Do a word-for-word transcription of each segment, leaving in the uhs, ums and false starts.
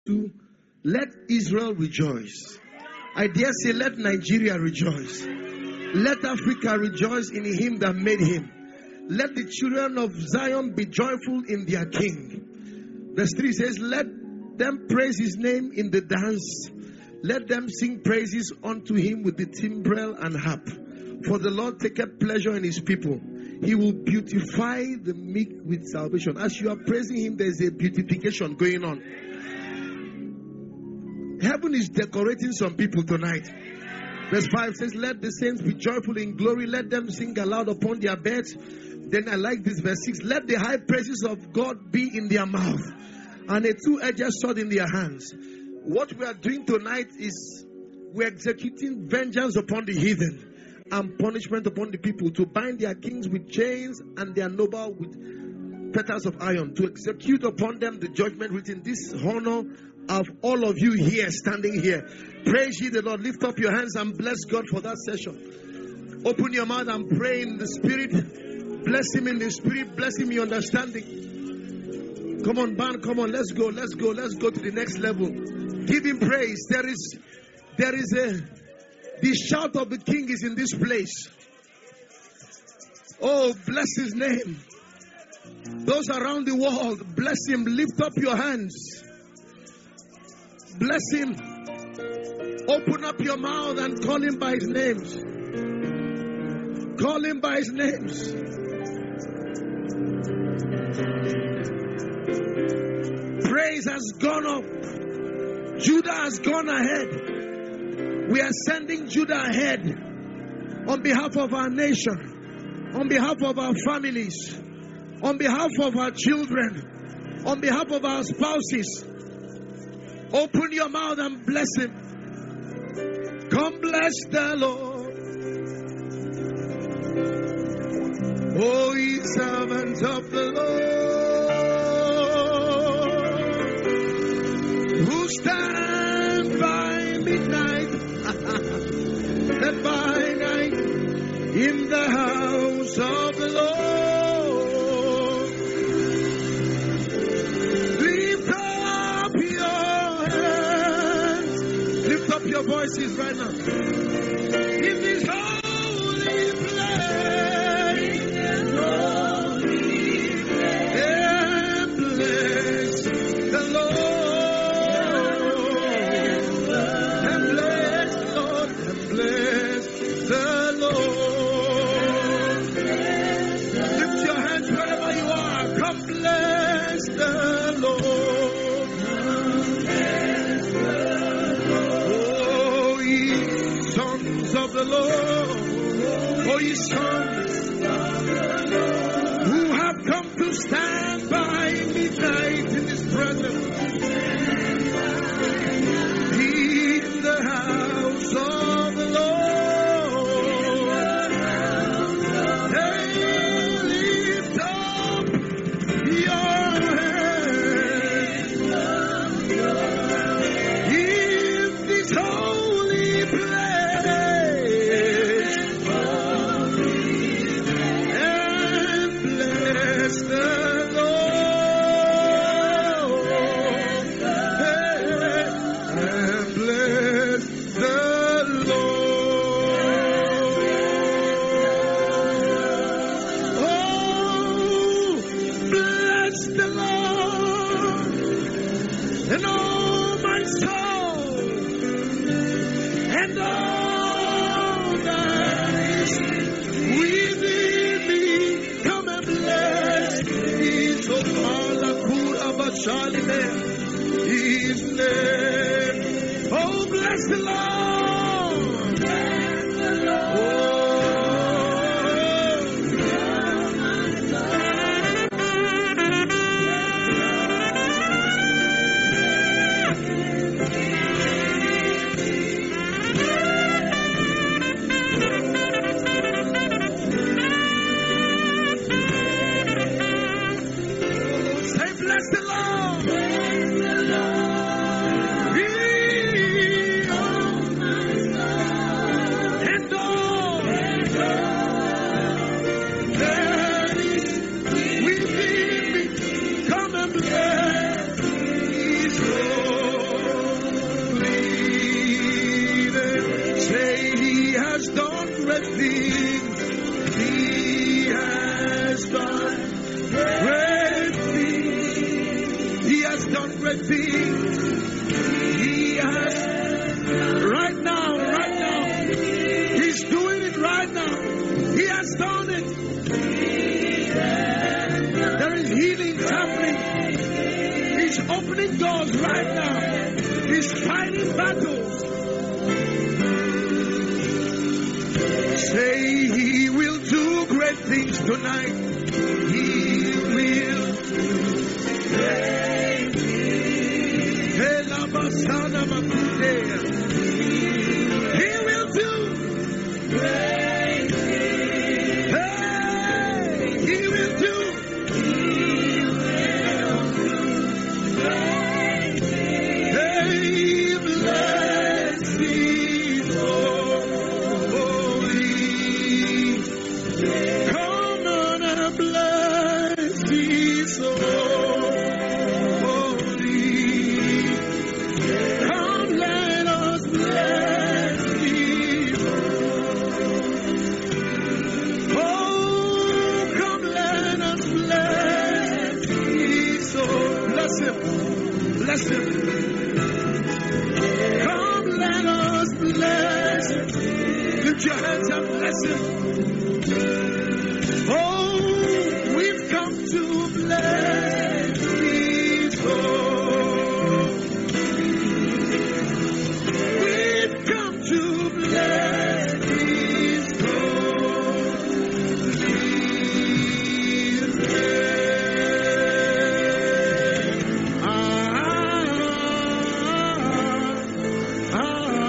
two, let Israel rejoice. I dare say, let Nigeria rejoice. Let Africa rejoice in him that made him. Let the children of Zion be joyful in their king. Verse three says, let them praise his name in the dance. Let them sing praises unto him with the timbrel and harp. For the Lord taketh pleasure in his people. He will beautify the meek with salvation. As you are praising him, there is a beautification going on. Heaven is decorating some people tonight. Verse five says, let the saints be joyful in glory. Let them sing aloud upon their beds. Then I like this verse six. Let the high praises of God be in their mouth and a two-edged sword in their hands. What we are doing tonight is we're executing vengeance upon the heathen and punishment upon the people, to bind their kings with chains and their noble with fetters of iron, to execute upon them the judgment written. This honor of all of you here, standing here. Praise ye the Lord. Lift up your hands and bless God for that session. Open your mouth and pray in the spirit. Bless him in the spirit. Bless him in understanding. Come on, band. Come on. Let's go. Let's go. Let's go to the next level. Give him praise. There is, there is a, the shout of the king is in this place. Oh, bless his name. Those around the world, bless him. Lift up your hands. Bless him. Open up your mouth and call him by his names. Call him by his names. Praise has gone up. Judah has gone ahead. We are sending Judah ahead on behalf of our nation, on behalf of our families, on behalf of our children, on behalf of our spouses. Open your mouth and bless him. Come bless the Lord. O ye servants of the Lord, who stand by midnight and by night in the house of the Lord. Lift up your hands. Lift up your voices right now. In this holy place, holy place, and bless the Lord, and bless the Lord, and bless the Lord. Lift your hands wherever you are. Come bless the Lord. Oh, ye sons of the Lord. Oh, ye sons who have come to stand by midnight in his presence. In the house of the Lord. Hey, lift up your hands in this holy place and bless the Lord. Hey, and bless the Lord. Oh, bless the Lord, and all my soul, and all that is within me. Come and bless his his name. Oh, bless the Lord. Bless the Lord. Bless the Lord. healing. He has. Right now, right now. He's doing it right now. He has done it. There is healing happening. He's opening doors right now. He's fighting battles. Say he will do great things tonight. He will do great things. He will do great things. Hey, he will do. He will do great things. Hey, bless his holy. Come on and bless his holy. Come, let us bless his holy. Oh, come, let us bless his holy. Bless him. Bless him. Come, let us bless him. Lift your hands and bless him. Oh, we've come to bless his holy. We've come to bless his holy name. Ah, ah,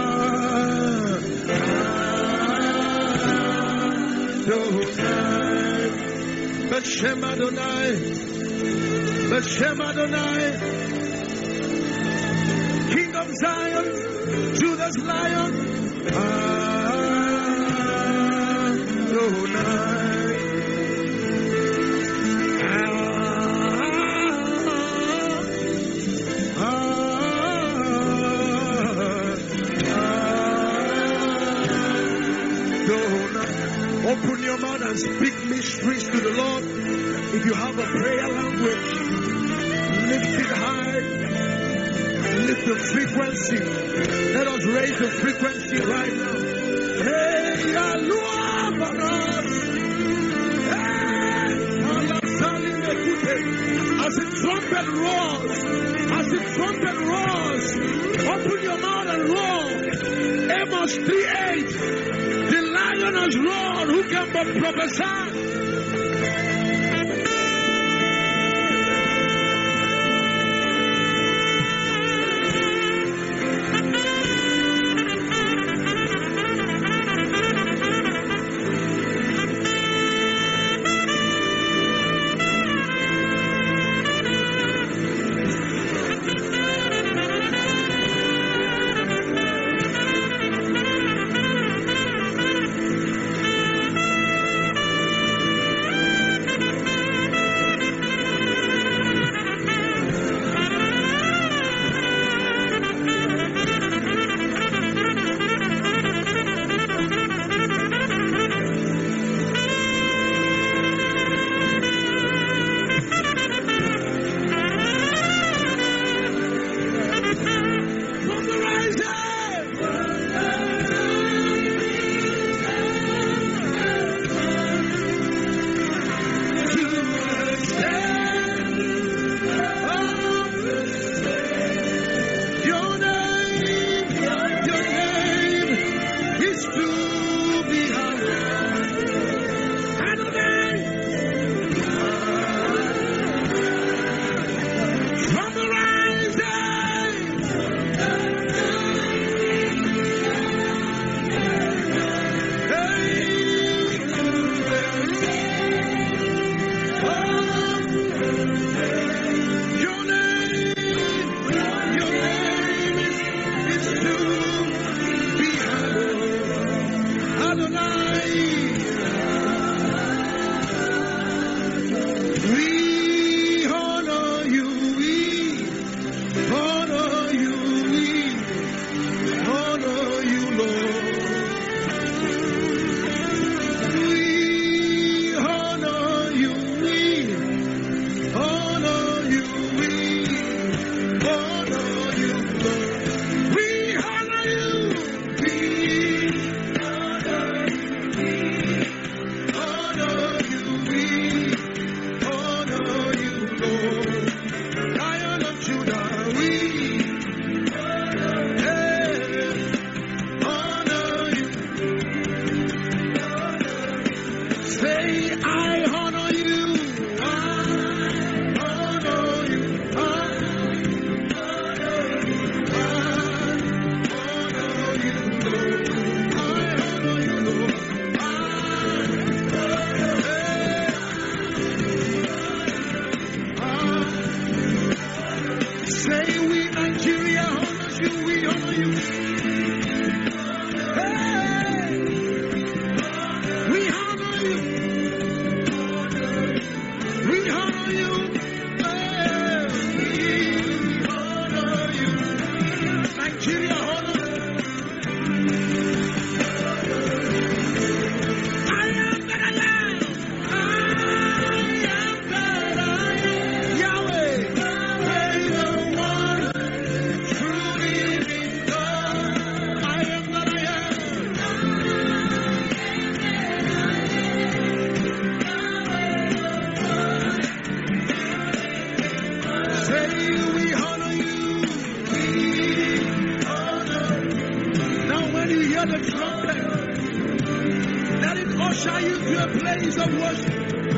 Adonai, Beshem Adonai, Beshem Adonai, King of Zion, Judah's Lion, Adonai, Open your mouth and speak mysteries to the Lord. If you have a prayer language, lift it high. Lift the frequency. Let us raise the frequency right now. Hey, Alua Baras. Hey, as the trumpet roars, as the trumpet roars, open your mouth and roar. Amos three eight. The lion has roared, who can but prophesy? bless you. We honor you. Hey, we honor you. We honor you. Hey, we honor you. Nigeria honor you. Usher you to a place of worship.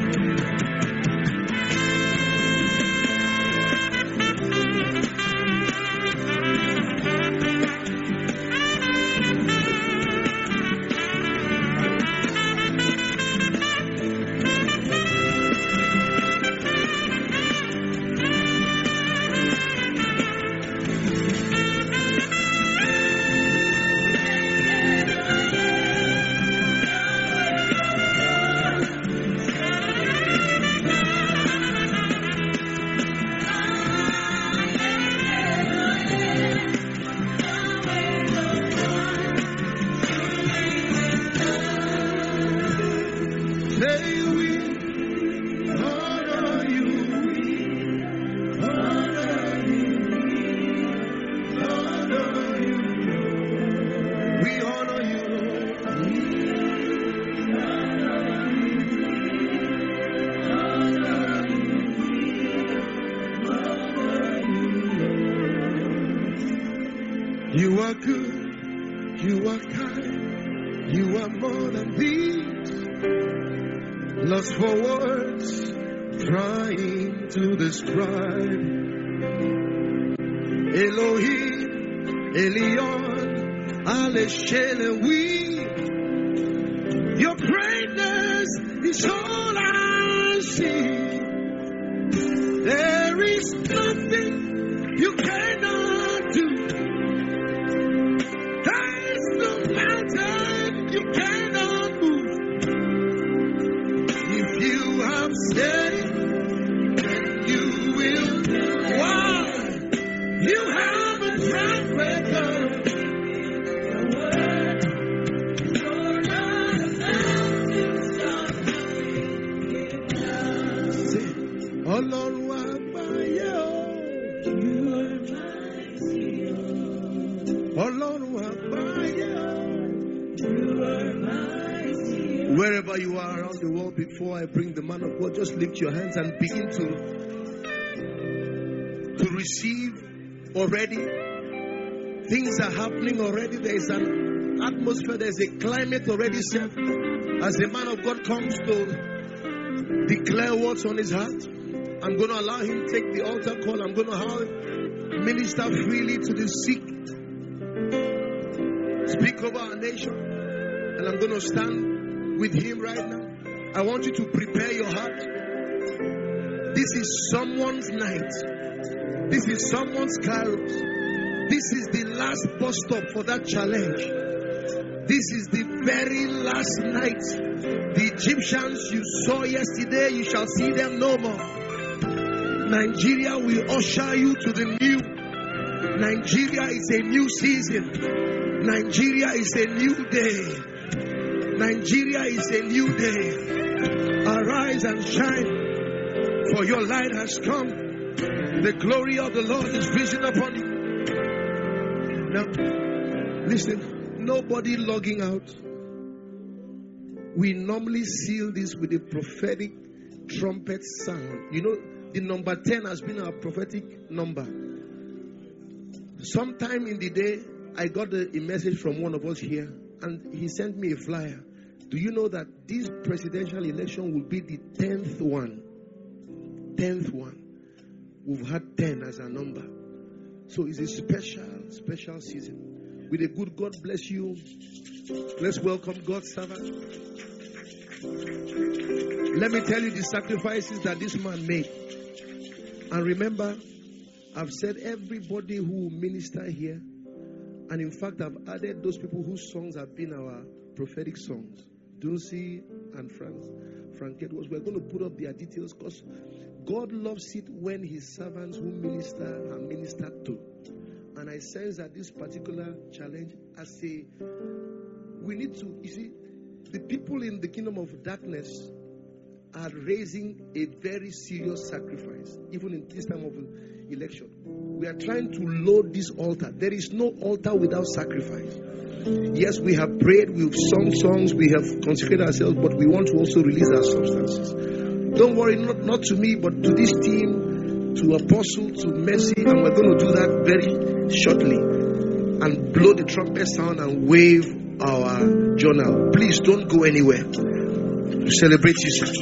You are good, you are kind, you are more than these. Lost for words, trying to describe. Elohim, Elion, Aleshelewi. Your greatness is all I see. There is nothing you cannot do. You cannot move. If you have said it, then you will. Why? You have a track record. You're not about to stop. Ọlọ́run àgbáyé o. You are mighty o. Ọlọ́run àgbáyé o. Wherever you are around the world, before I bring the man of God, just lift your hands and begin to to receive already. Things are happening already. There is an atmosphere, there is a climate already set. As the man of God comes to declare what's on his heart, I'm going to allow him to take the altar call. I'm going to allow him minister freely to the sick. Speak over our nation. And I'm going to stand with him right now. I want you to prepare your heart. This is someone's night. This is someone's kairos. This is the last bus stop for that challenge. This is the very last night. The Egyptians you saw yesterday, you shall see them no more. Nigeria will usher you to the new. Nigeria is a new season. Nigeria is a new day. Nigeria is a new day. Arise and shine, for your light has come. The glory of the Lord is risen upon you. Now, listen, nobody logging out. We normally seal this with a prophetic trumpet sound. You know, the number ten has been our prophetic number. Sometime in the day, I got a, a message from one of us here, and he sent me a flyer. Do you know that this presidential election will be the tenth one? Tenth one. We've had ten as a number. So it's a special, special season. With a good God bless you. Let's welcome God's servant. Let me tell you the sacrifices that this man made. And remember, I've said everybody who will minister here, and in fact, I've added those people whose songs have been our prophetic songs. Dulcie and Franz, Frank Edwards. We're going to put up their details because God loves it when his servants who minister are ministered to. And I sense that this particular challenge, I say, we need to, you see, the people in the kingdom of darkness are raising a very serious sacrifice, even in this time of election. We are trying to load this altar. There is no altar without sacrifice. Yes, we have prayed, we've sung songs, we have consecrated ourselves, but we want to also release our substances. Don't worry, not, not to me, but to this team, to Apostle, to Mercy, and we're going to do that very shortly. And blow the trumpet sound and wave our journal. Please don't go anywhere. To celebrate Jesus.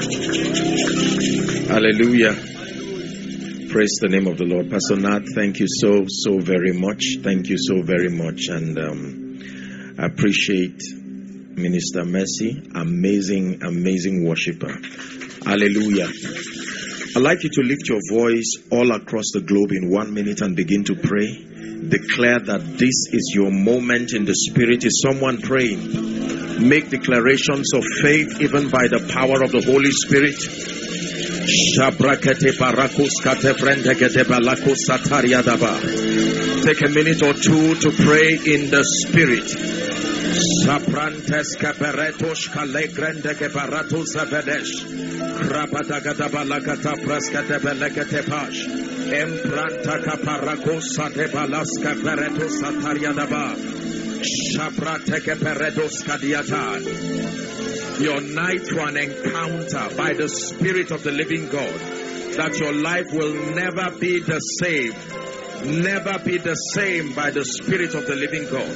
Hallelujah. Praise the name of the Lord. Pastor Nat, thank you so, so very much. Thank you so very much. And um, I appreciate Minister Mercy. Amazing, amazing worshiper. Hallelujah. I'd like you to lift your voice all across the globe in one minute and begin to pray. Declare that this is your moment in the Spirit. Is someone praying? Make declarations of faith even by the power of the Holy Spirit. Take a minute or two to pray in the Spirit. Saprantes caperetos calegrande gebarato savedesh Rapadagadabalaga praskatebeleketepash Empranta caparacosa de balasca pereto satariadaba Shaprateke peredos kadiata. Your night for an encounter by the Spirit of the living God, that your life will never be the same. Never be the same by the Spirit of the living God.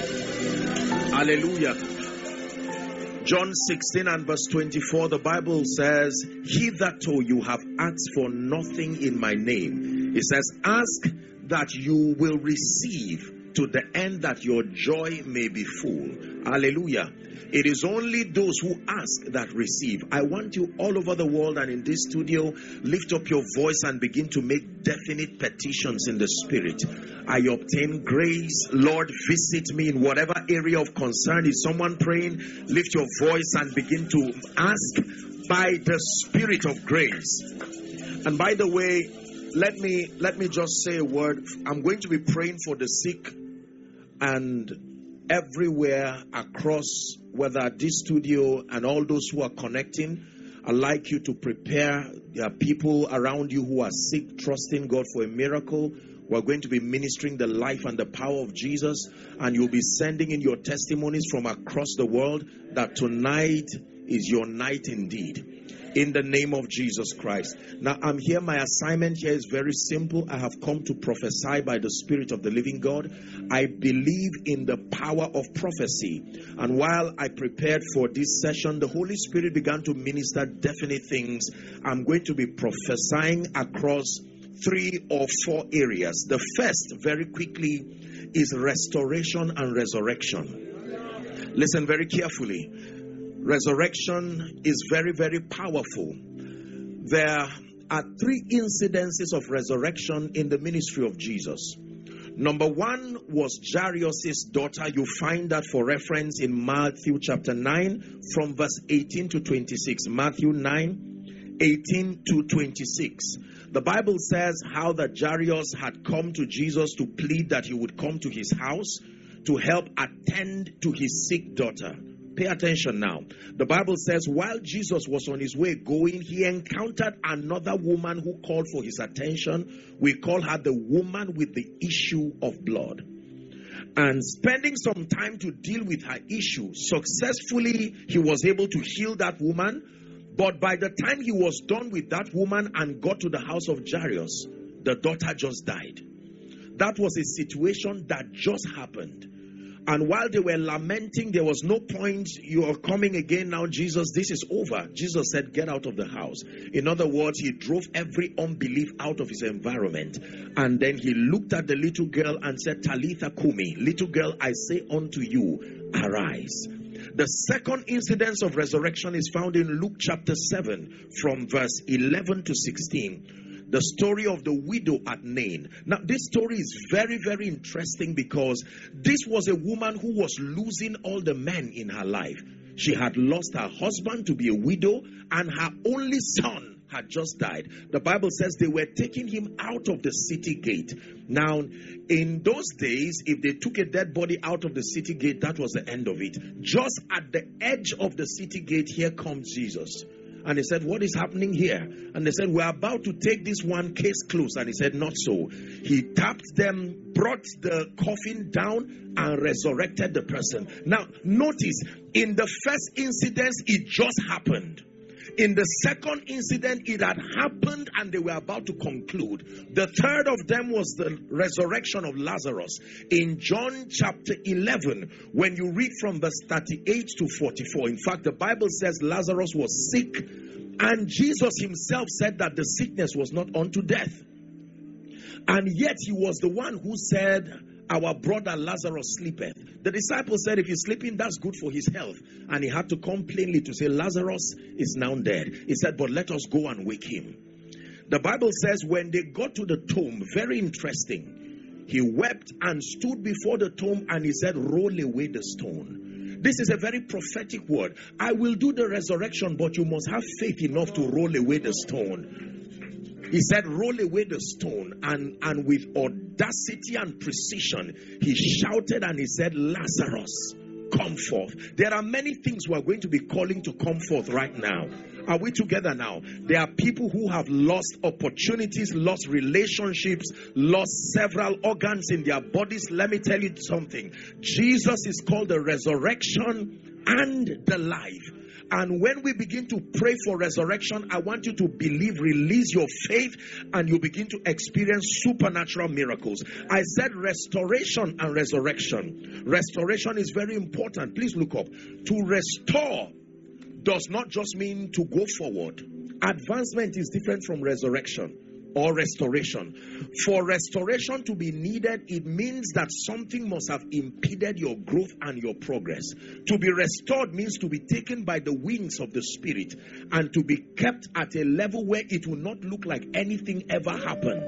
Hallelujah. John sixteen and verse twenty-four, the Bible says, hitherto you have asked for nothing in my name. It says, ask that you will receive, to the end that your joy may be full. Hallelujah. It is only those who ask that receive. I want you all over the world and in this studio, lift up your voice and begin to make definite petitions in the Spirit. I obtain grace. Lord, visit me in whatever area of concern. Is someone praying? Lift your voice and begin to ask by the Spirit of grace. And by the way, let me let me just say a word. I'm going to be praying for the sick and everywhere across, whether at this studio and all those who are connecting. I'd like you to prepare. There are people around you who are sick, trusting God for a miracle. We're going to be ministering the life and the power of Jesus, and you'll be sending in your testimonies from across the world that tonight is your night indeed. In the name of Jesus Christ. Now I'm here. My assignment here is very simple. I have come to prophesy by the Spirit of the living God. I believe in the power of prophecy. And while I prepared for this session, the Holy Spirit began to minister definite things. I'm going to be prophesying across three or four areas. The first, very quickly, is restoration and resurrection. Listen very carefully. Resurrection is very, very powerful. There are three incidences of resurrection in the ministry of Jesus. Number one was Jairus' daughter. You find that for reference in Matthew chapter nine from verse eighteen to twenty-six. Matthew nine, eighteen to twenty-six. The Bible says how that Jairus had come to Jesus to plead that he would come to his house to help attend to his sick daughter. Pay attention now. The Bible says while Jesus was on his way going, he encountered another woman who called for his attention. We call her the woman with the issue of blood. And spending some time to deal with her issue, successfully he was able to heal that woman. But by the time he was done with that woman and got to the house of Jairus, the daughter just died. That was a situation that just happened. And while they were lamenting, there was no point. You are coming again now, Jesus. This is over. Jesus said, get out of the house. In other words, he drove every unbelief out of his environment. And then he looked at the little girl and said, Talitha Kumi, little girl, I say unto you, arise. The second incidence of resurrection is found in Luke chapter seven from verse eleven to sixteen. The story of the widow at Nain. Now, this story is very, very interesting because this was a woman who was losing all the men in her life. She had lost her husband to be a widow, and her only son had just died. The Bible says they were taking him out of the city gate. Now, in those days, if they took a dead body out of the city gate, that was the end of it. Just at the edge of the city gate, here comes Jesus. And he said, what is happening here? And they said, we're about to take this one, case closed. And he said, not so. He tapped them, brought the coffin down, and resurrected the person. Now, notice, in the first incident, it just happened. In the second incident, it had happened and they were about to conclude. The third of them was the resurrection of Lazarus. In John chapter eleven, when you read from verse thirty-eight to forty-four, in fact, the Bible says Lazarus was sick, and Jesus himself said that the sickness was not unto death. And yet he was the one who said, our brother Lazarus sleepeth. The disciples said, if he's sleeping, that's good for his health. And he had to come plainly to say, Lazarus is now dead. He said, but let us go and wake him. The Bible says when they got to the tomb, very interesting, he wept and stood before the tomb and he said, roll away the stone. This is a very prophetic word. I will do the resurrection, but you must have faith enough to roll away the stone. He said, roll away the stone. And, and with audacity and precision, he shouted and he said, Lazarus, come forth. There are many things we are going to be calling to come forth right now. Are we together now? There are people who have lost opportunities, lost relationships, lost several organs in their bodies. Let me tell you something. Jesus is called the resurrection and the life. And when we begin to pray for resurrection, I want you to believe, release your faith, and you begin to experience supernatural miracles. I said restoration and resurrection. Restoration is very important. Please look up. To restore does not just mean to go forward. Advancement is different from resurrection or restoration. For restoration to be needed, it means that something must have impeded your growth and your progress. To be restored means to be taken by the wings of the Spirit and to be kept at a level where it will not look like anything ever happened.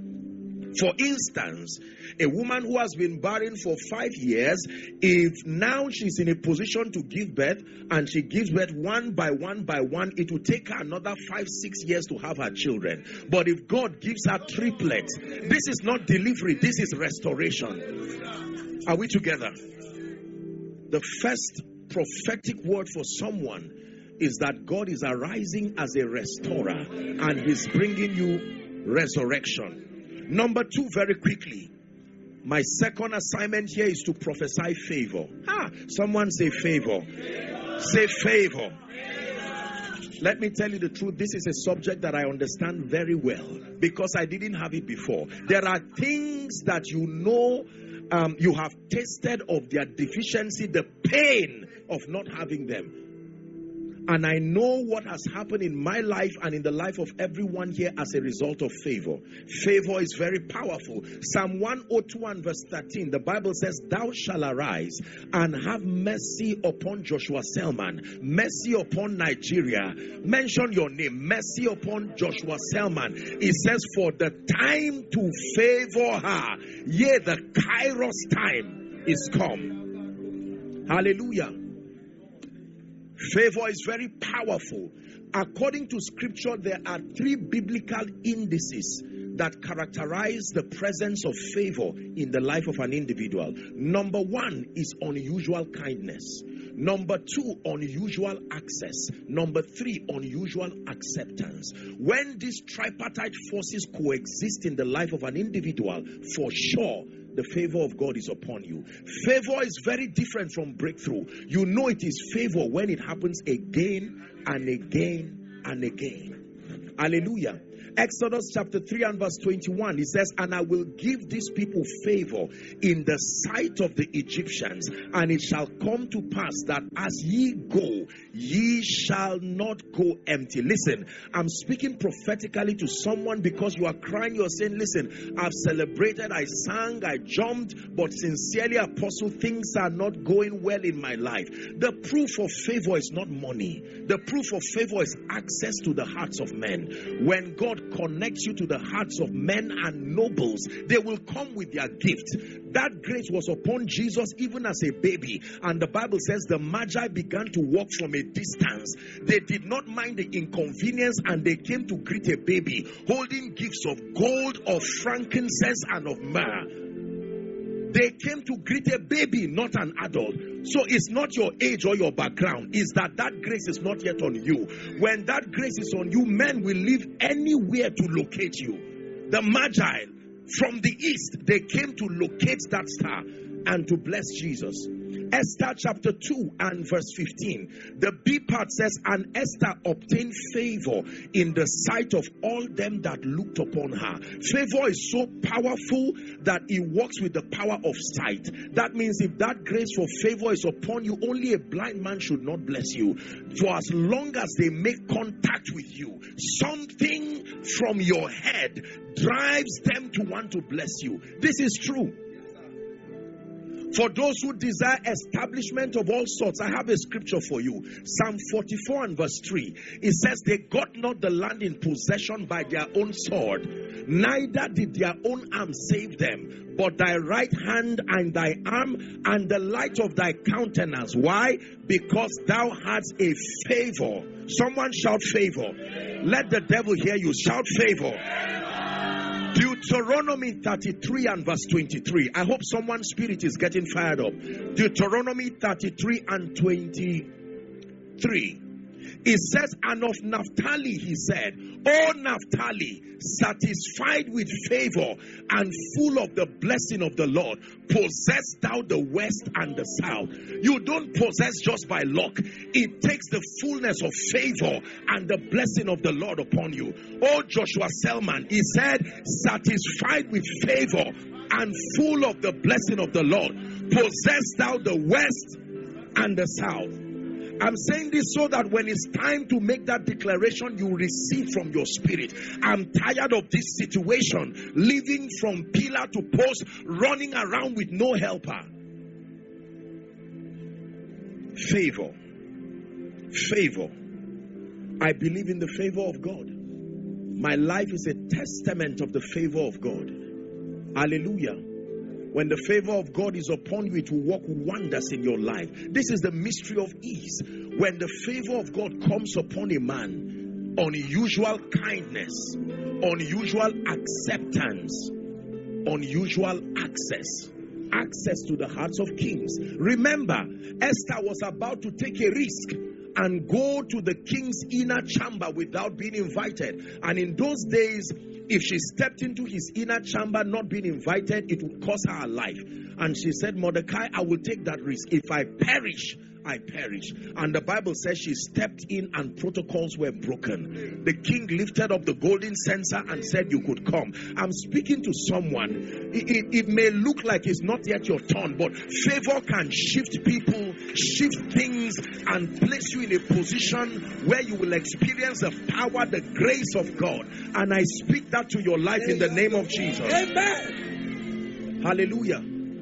For instance, a woman who has been barren for five years, if now she's in a position to give birth and she gives birth one by one by one, it will take her another five, six years to have her children. But if God gives her triplets, this is not delivery, this is restoration. Are we together? The first prophetic word for someone is that God is arising as a restorer and he's bringing you resurrection. Number two, very quickly, my second assignment here is to prophesy favor. Ah, someone say favor. Say favor. Let me tell you the truth. This is a subject that I understand very well because I didn't have it before. There are things that you know, um, you have tasted of their deficiency, the pain of not having them. And I know what has happened in my life and in the life of everyone here as a result of favor. Favor is very powerful. Psalm one oh two and verse thirteen, the Bible says, thou shalt arise and have mercy upon Joshua Selman, mercy upon Nigeria. Mention your name, mercy upon Joshua Selman. It says, for the time to favor her, yea, the Kairos time is come. Hallelujah. Favor is very powerful. According to scripture, there are three biblical indices that characterize the presence of favor in the life of an individual. Number one is unusual kindness. Number two, unusual access. Number three, unusual acceptance. When these tripartite forces coexist in the life of an individual, for sure, the favor of God is upon you. Favor is very different from breakthrough. You know it is favor when it happens again and again and again. Hallelujah. Exodus chapter three and verse twenty-one, it says, and I will give these people favor in the sight of the Egyptians, and it shall come to pass that as ye go, ye shall not go empty. Listen, I'm speaking prophetically to someone because you are crying, you are saying, listen, I've celebrated, I sang, I jumped, but sincerely, Apostle, things are not going well in my life. The proof of favor is not money. The proof of favor is access to the hearts of men. When God God connects you to the hearts of men and nobles, they will come with their gift. That grace was upon Jesus even as a baby. And the Bible says the Magi began to walk from a distance. They did not mind the inconvenience, and they came to greet a baby holding gifts of gold, of frankincense, and of myrrh. They came to greet a baby, not an adult. So it's not your age or your background. It's that that grace is not yet on you. When that grace is on you, men will leave anywhere to locate you. The Magi from the east, they came to locate that star and to bless Jesus. Esther chapter two and verse fifteen. The B part says, and Esther obtained favor in the sight of all them that looked upon her. Favor is so powerful that it works with the power of sight. That means if that grace for favor is upon you, only a blind man should not bless you. For as long as they make contact with you, something from your head drives them to want to bless you. This is true. For those who desire establishment of all sorts, I have a scripture for you. Psalm forty-four and verse three. It says, they got not the land in possession by their own sword, neither did their own arm save them, but thy right hand and thy arm and the light of thy countenance. Why? Because thou hadst a favor. Someone shout favor. Let the devil hear you. Shout favor. Deuteronomy thirty-three and verse twenty-three. I hope someone's spirit is getting fired up. Deuteronomy thirty-three and twenty-three. It says, and of Naphtali he said, O Naphtali, satisfied with favor and full of the blessing of the Lord, possess thou the west and the south. You don't possess just by luck. It takes the fullness of favor and the blessing of the Lord upon you. O Joshua Selman, he said, satisfied with favor and full of the blessing of the Lord, possess thou the west and the south. I'm saying this so that when it's time to make that declaration, you receive from your spirit. I'm tired of this situation, living from pillar to post, running around with no helper. Favor. Favor. I believe in the favor of God. My life is a testament of the favor of God. Hallelujah. When the favor of God is upon you, it will work wonders in your life. This is the mystery of ease. When the favor of God comes upon a man, unusual kindness, unusual acceptance, unusual access, access to the hearts of kings. Remember, Esther was about to take a risk and go to the king's inner chamber without being invited. And in those days, if she stepped into his inner chamber not being invited, it would cost her life. And she said, Mordecai, I will take that risk. If I perish, I perish. And the Bible says she stepped in and protocols were broken. The king lifted up the golden censer and said, you could come. I'm speaking to someone. It, it, it may look like it's not yet your turn, but favor can shift people, shift things, and place you in a position where you will experience the power, the grace of God. And I speak that to your life in the name of Jesus. Amen. Hallelujah.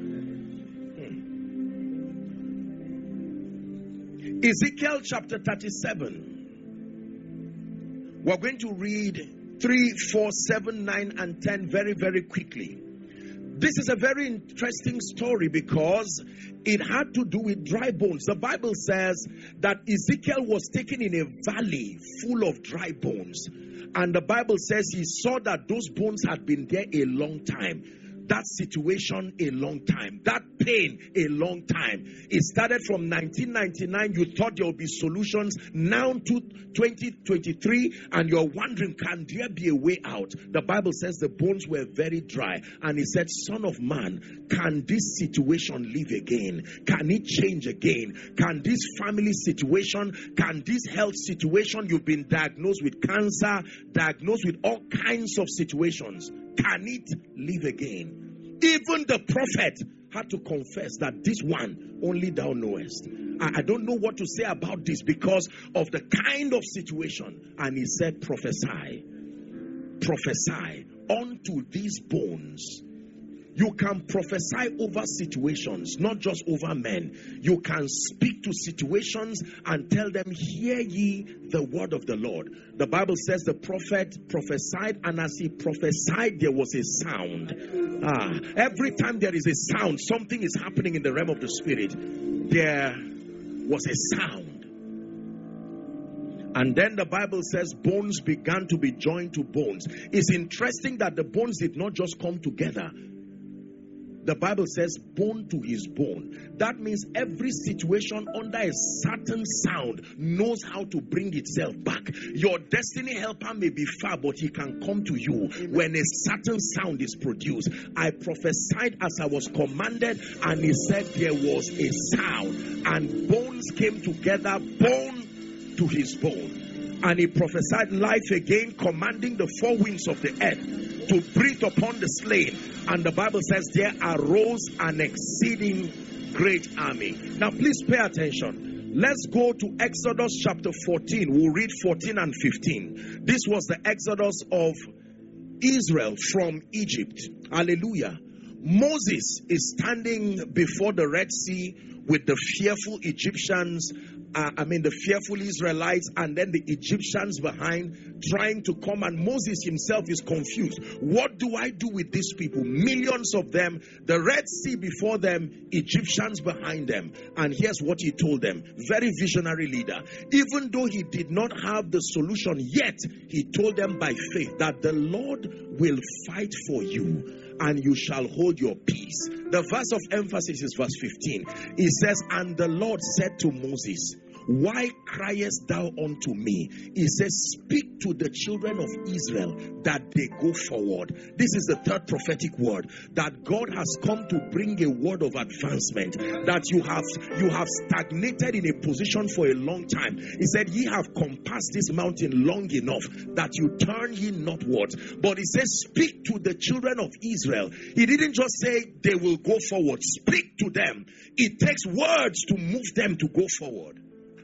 Ezekiel chapter thirty-seven. We're going to read three, four, seven, nine, and ten very, very quickly. This is a very interesting story because it had to do with dry bones. The Bible says that Ezekiel was taken in a valley full of dry bones. And the Bible says he saw that those bones had been there a long time. That situation a long time. That pain a long time. It started from nineteen ninety-nine. You thought there would be solutions. Now to twenty twenty-three, and you're wondering, can there be a way out? The Bible says the bones were very dry. And he said, Son of man, can this situation live again? Can it change again? Can this family situation, can this health situation, you've been diagnosed with cancer, diagnosed with all kinds of situations, can it live again? Even the prophet had to confess that this one only thou knowest. I, I don't know what to say about this because of the kind of situation. And he said, prophesy, prophesy unto these bones You can prophesy over situations, not just over men. You can speak to situations and tell them, hear ye the word of the Lord. The Bible says the prophet prophesied, and as he prophesied, there was a sound. Ah, every time there is a sound, something is happening in the realm of the spirit. There was a sound. And then the Bible says bones began to be joined to bones. It's interesting that the bones did not just come together. The Bible says bone to his bone. That means every situation under a certain sound knows how to bring itself back. Your destiny helper may be far, but he can come to you when a certain sound is produced. I prophesied as I was commanded, and he said there was a sound, and bones came together, bone to his bone. And he prophesied life again, commanding the four winds of the earth to breathe upon the slain. And the Bible says there arose an exceeding great army. Now please pay attention. Let's go to Exodus chapter fourteen. We'll read fourteen and fifteen. This was the Exodus of Israel from Egypt. Hallelujah. Moses is standing before the Red Sea with the fearful Egyptians, uh, I mean the fearful Israelites, and then the Egyptians behind trying to come, and Moses himself is confused. What do I do with these people? Millions of them, the Red Sea before them, Egyptians behind them. And here's what he told them. Very visionary leader. Even though he did not have the solution yet, he told them by faith that the Lord will fight for you, and you shall hold your peace. The verse of emphasis is verse fifteen. It says, and the Lord said to Moses, why criest thou unto me? He says, speak to the children of Israel that they go forward. This is the third prophetic word, that God has come to bring a word of advancement, that you have you have stagnated in a position for a long time. He said, ye have compassed this mountain long enough that you turn ye northwards. But he says, speak to the children of Israel. He didn't just say they will go forward. Speak to them. It takes words to move them to go forward.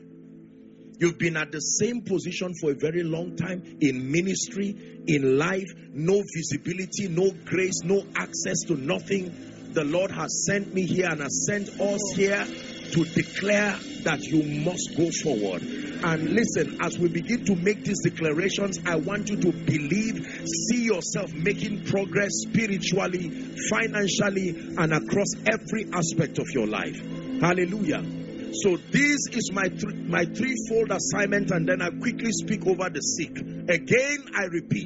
You've been at the same position for a very long time in ministry, in life, no visibility, no grace, no access to nothing. The Lord has sent me here and has sent us here to declare that you must go forward. And listen, as we begin to make these declarations, I want you to believe, see yourself making progress spiritually, financially, and across every aspect of your life. Hallelujah. So this is my th- my threefold assignment, and then I quickly speak over the sick. Again, I repeat,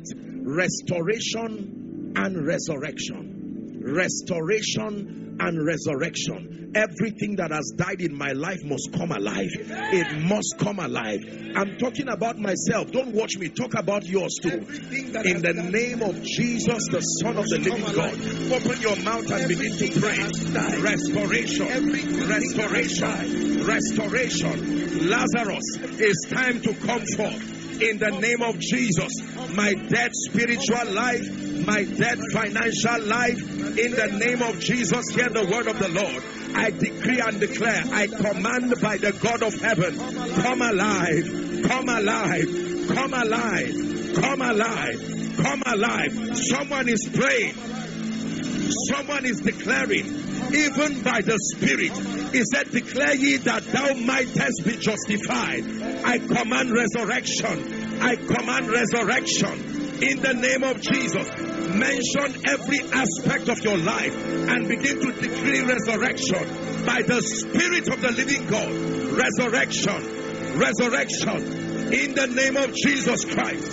restoration and resurrection. Restoration and resurrection. Everything that has died in my life must come alive. It must come alive. I'm talking about myself. Don't watch me. Talk about yours too. In the name of Jesus, the Son of the living God. Open your mouth and begin to pray. Restoration. Restoration. Restoration. Lazarus, it's time to come forth. In the name of Jesus, my dead spiritual life, my dead financial life, in the name of Jesus, hear the word of the Lord. I decree and declare, I command by the God of heaven, come alive, come alive, come alive, come alive, come alive. Someone is praying, someone is declaring, even by the Spirit. He said, declare ye that thou mightest be justified. I command resurrection. I command resurrection. In the name of Jesus, mention every aspect of your life and begin to decree resurrection. By the Spirit of the living God, resurrection, resurrection. In the name of Jesus Christ.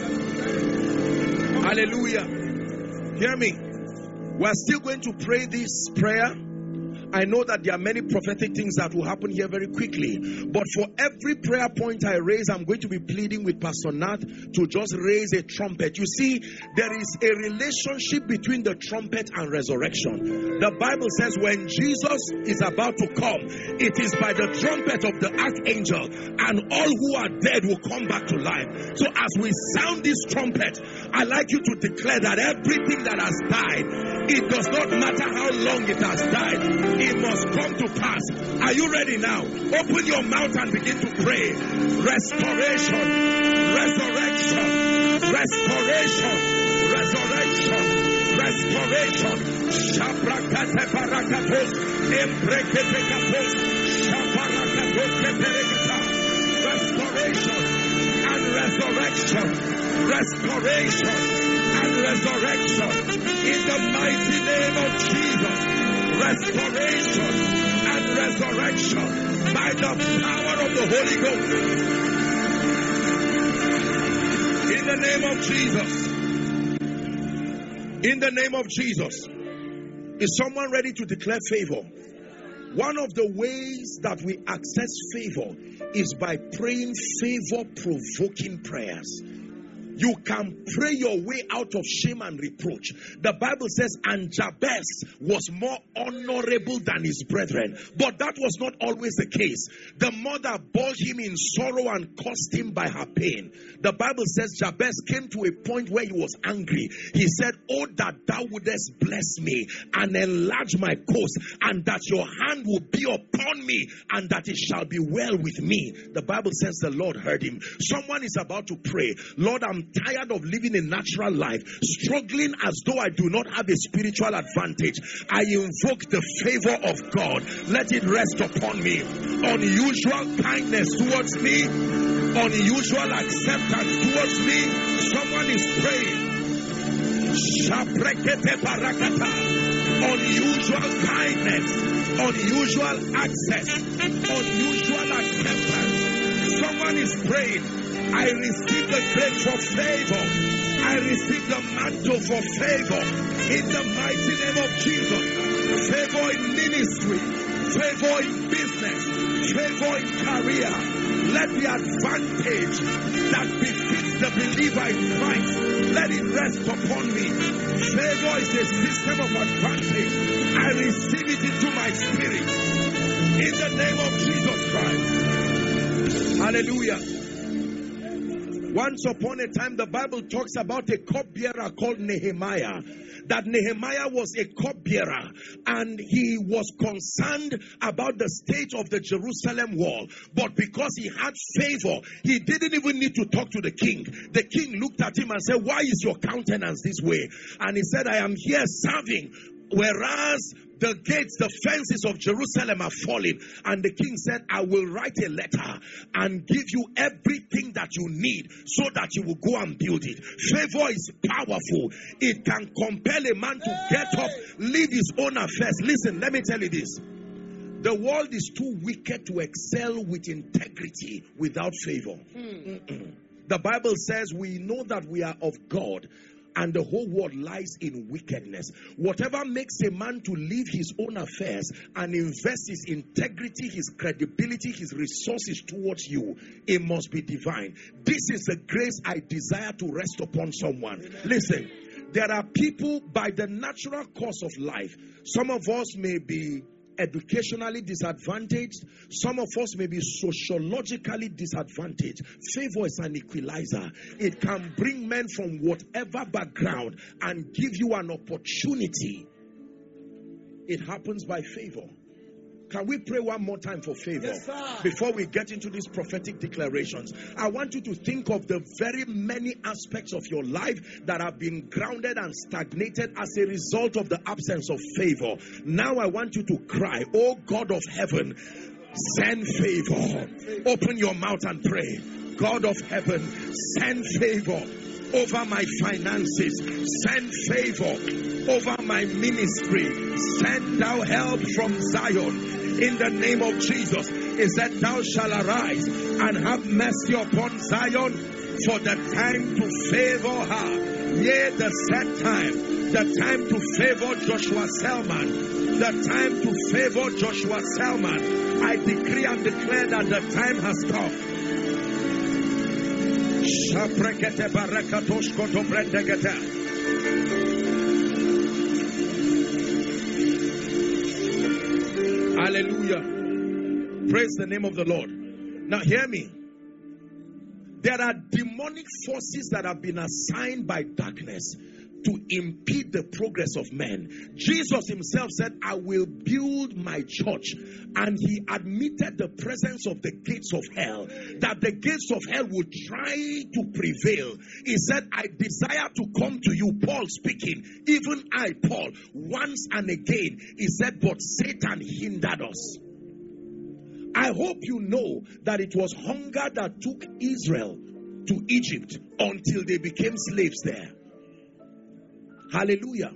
Hallelujah. Hear me. We're still going to pray this prayer. I know that there are many prophetic things that will happen here very quickly. But for every prayer point I raise, I'm going to be pleading with Pastor Nat to just raise a trumpet. You see, there is a relationship between the trumpet and resurrection. The Bible says when Jesus is about to come, it is by the trumpet of the archangel, and all who are dead will come back to life. So as we sound this trumpet, I'd like you to declare that everything that has died, it does not matter how long it has died, it must come to pass. Are you ready now? Open your mouth and begin to pray. Restoration, resurrection, restoration, resurrection, Restoration. Shabrakate barakatos. Embrekete kapos. Shabarakatos keperekata. Restoration and resurrection. Restoration and resurrection. In the mighty name of Jesus. Restoration and resurrection by the power of the Holy Ghost. In the name of Jesus. In the name of Jesus. Is someone ready to declare favor? One of the ways that we access favor is by praying favor-provoking prayers. You can pray your way out of shame and reproach. The Bible says, and Jabez was more honorable than his brethren. But that was not always the case. The mother bore him in sorrow and cursed him by her pain. The Bible says Jabez came to a point where he was angry. He said, oh, that thou wouldest bless me and enlarge my coast, and that your hand will be upon me, and that it shall be well with me. The Bible says the Lord heard him. Someone is about to pray, Lord, I'm tired of living a natural life, struggling as though I do not have a spiritual advantage. I invoke the favor of God. Let it rest upon me. Unusual kindness towards me, unusual acceptance towards me. Someone is praying. Unusual kindness, unusual access, unusual acceptance. Someone is praying. I receive the grace for favor. I receive the mantle for favor in the mighty name of Jesus. Favor in ministry, favor in business, favor in career. Let the advantage that befits the believer in Christ, let it rest upon me. Favor is a system of advantage. I receive it into my spirit in the name of Jesus Christ. Hallelujah. Once upon a time, the Bible talks about a cupbearer called Nehemiah. That Nehemiah was a cupbearer, and he was concerned about the state of the Jerusalem wall. But because he had favor, he didn't even need to talk to the king. The king looked at him and said, why is your countenance this way? And he said, I am here serving, whereas the gates, the fences of Jerusalem are falling. And the king said, I will write a letter and give you everything that you need so that you will go and build it. Favor is powerful. It can compel a man to get up, leave his own affairs. Listen, let me tell you this. The world is too wicked to excel with integrity without favor. Mm-mm. The Bible says we know that we are of God, and the whole world lies in wickedness. Whatever makes a man to leave his own affairs and invest his integrity, his credibility, his resources towards you, it must be divine. This is the grace I desire to rest upon someone. Amen. Listen, there are people by the natural course of life. Some of us may be educationally disadvantaged. Some of us may be sociologically disadvantaged. Favor is an equalizer. It can bring men from whatever background and give you an opportunity. It happens by favor. Can we pray one more time for favor? Yes, before we get into these prophetic declarations? I want you to think of the very many aspects of your life that have been grounded and stagnated as a result of the absence of favor. Now I want you to cry, oh God of heaven, send favor. Open your mouth and pray. God of heaven, send favor over my finances. Send favor over my ministry. Send thou help from Zion. In the name of Jesus, it said, thou shalt arise and have mercy upon Zion, for the time to favor her. Yea, the set time, the time to favor Joshua Selman, the time to favor Joshua Selman. I decree and declare that the time has come. Hallelujah. Praise the name of the Lord. Now hear me. There are demonic forces that have been assigned by darkness to impede the progress of men. Jesus himself said, I will build my church. And he admitted the presence of the gates of hell, that the gates of hell would try to prevail. He said, I desire to come to you, Paul speaking, even I, Paul, once and again. He said, but Satan hindered us. I hope you know that it was hunger that took Israel to Egypt until they became slaves there. Hallelujah.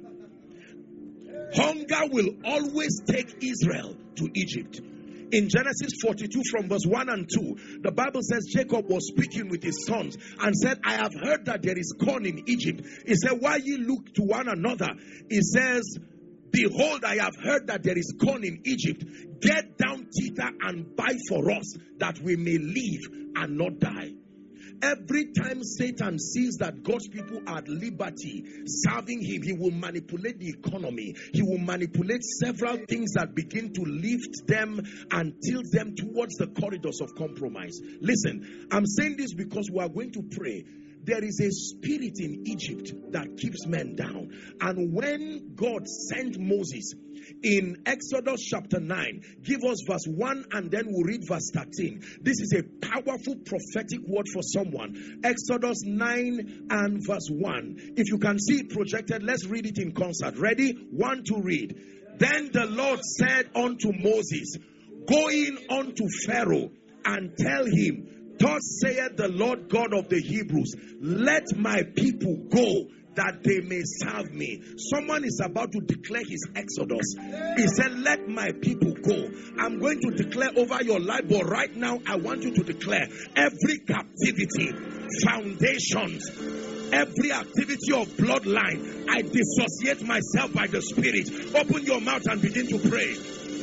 Hunger will always take Israel to Egypt. In Genesis forty-two from verse one and two, the Bible says Jacob was speaking with his sons and said, I have heard that there is corn in Egypt. He said, why ye look to one another? He says, behold, I have heard that there is corn in Egypt. Get down thither and buy for us, that we may live and not die. Every time Satan sees that God's people are at liberty serving him, he will manipulate the economy. He will manipulate several things that begin to lift them and tilt them towards the corridors of compromise. Listen, I'm saying this because we are going to pray. There is a spirit in Egypt that keeps men down. And when God sent Moses in Exodus chapter nine, give us verse one and then we'll read verse thirteen. This is a powerful prophetic word for someone. Exodus nine and verse one. If you can see it projected, let's read it in concert. Ready? One to read. Then the Lord said unto Moses, go in unto Pharaoh and tell him, thus saith the Lord God of the Hebrews, let my people go, that they may serve me. Someone is about to declare his exodus. He said, let my people go. I'm going to declare over your life, but right now I want you to declare every captivity, foundations, every activity of bloodline, I dissociate myself by the Spirit. Open your mouth and begin to pray.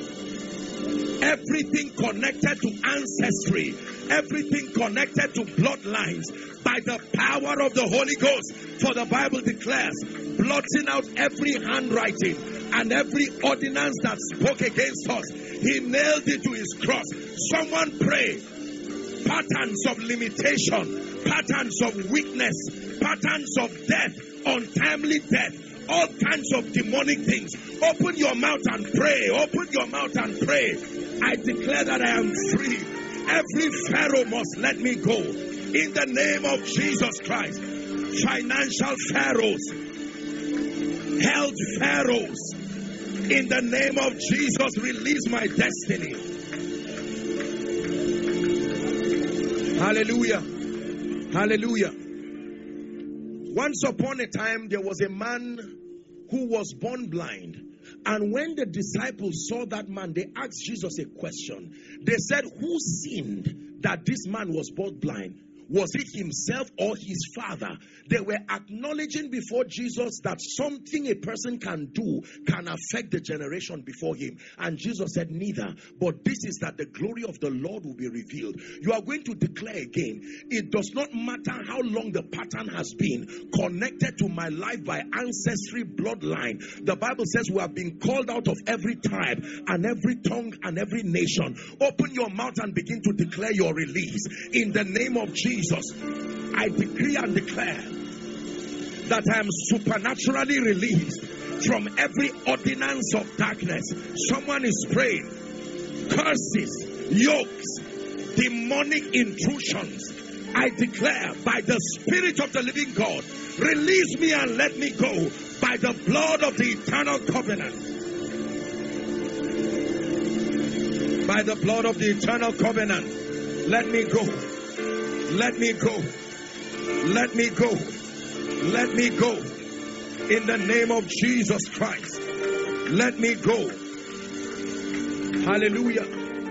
Everything connected to ancestry, everything connected to bloodlines, by the power of the Holy Ghost. For the Bible declares, blotting out every handwriting and every ordinance that spoke against us, he nailed it to his cross. Someone pray. Patterns of limitation, patterns of weakness, patterns of death, untimely death, all kinds of demonic things. Open your mouth and pray. Open your mouth and pray. I declare that I am free. Every Pharaoh must let me go. In the name of Jesus Christ. Financial pharaohs, health pharaohs, in the name of Jesus, release my destiny. Hallelujah. Hallelujah. Once upon a time, there was a man who was born blind. And when the disciples saw that man, they asked Jesus a question. They said, who sinned that this man was born blind? Was it himself or his father? They were acknowledging before Jesus that something a person can do can affect the generation before him. And Jesus said, neither. But this is that the glory of the Lord will be revealed. You are going to declare again. It does not matter how long the pattern has been connected to my life by ancestry bloodline. The Bible says we have been called out of every tribe and every tongue and every nation. Open your mouth and begin to declare your release. In the name of Jesus. Jesus, I decree and declare that I am supernaturally released from every ordinance of darkness. Someone is praying. Curses, yokes, demonic intrusions. I declare by the Spirit of the living God, release me and let me go by the blood of the eternal covenant. By the blood of the eternal covenant, let me go. Let me go. Let me go. Let me go. In the name of Jesus Christ. Let me go. Hallelujah.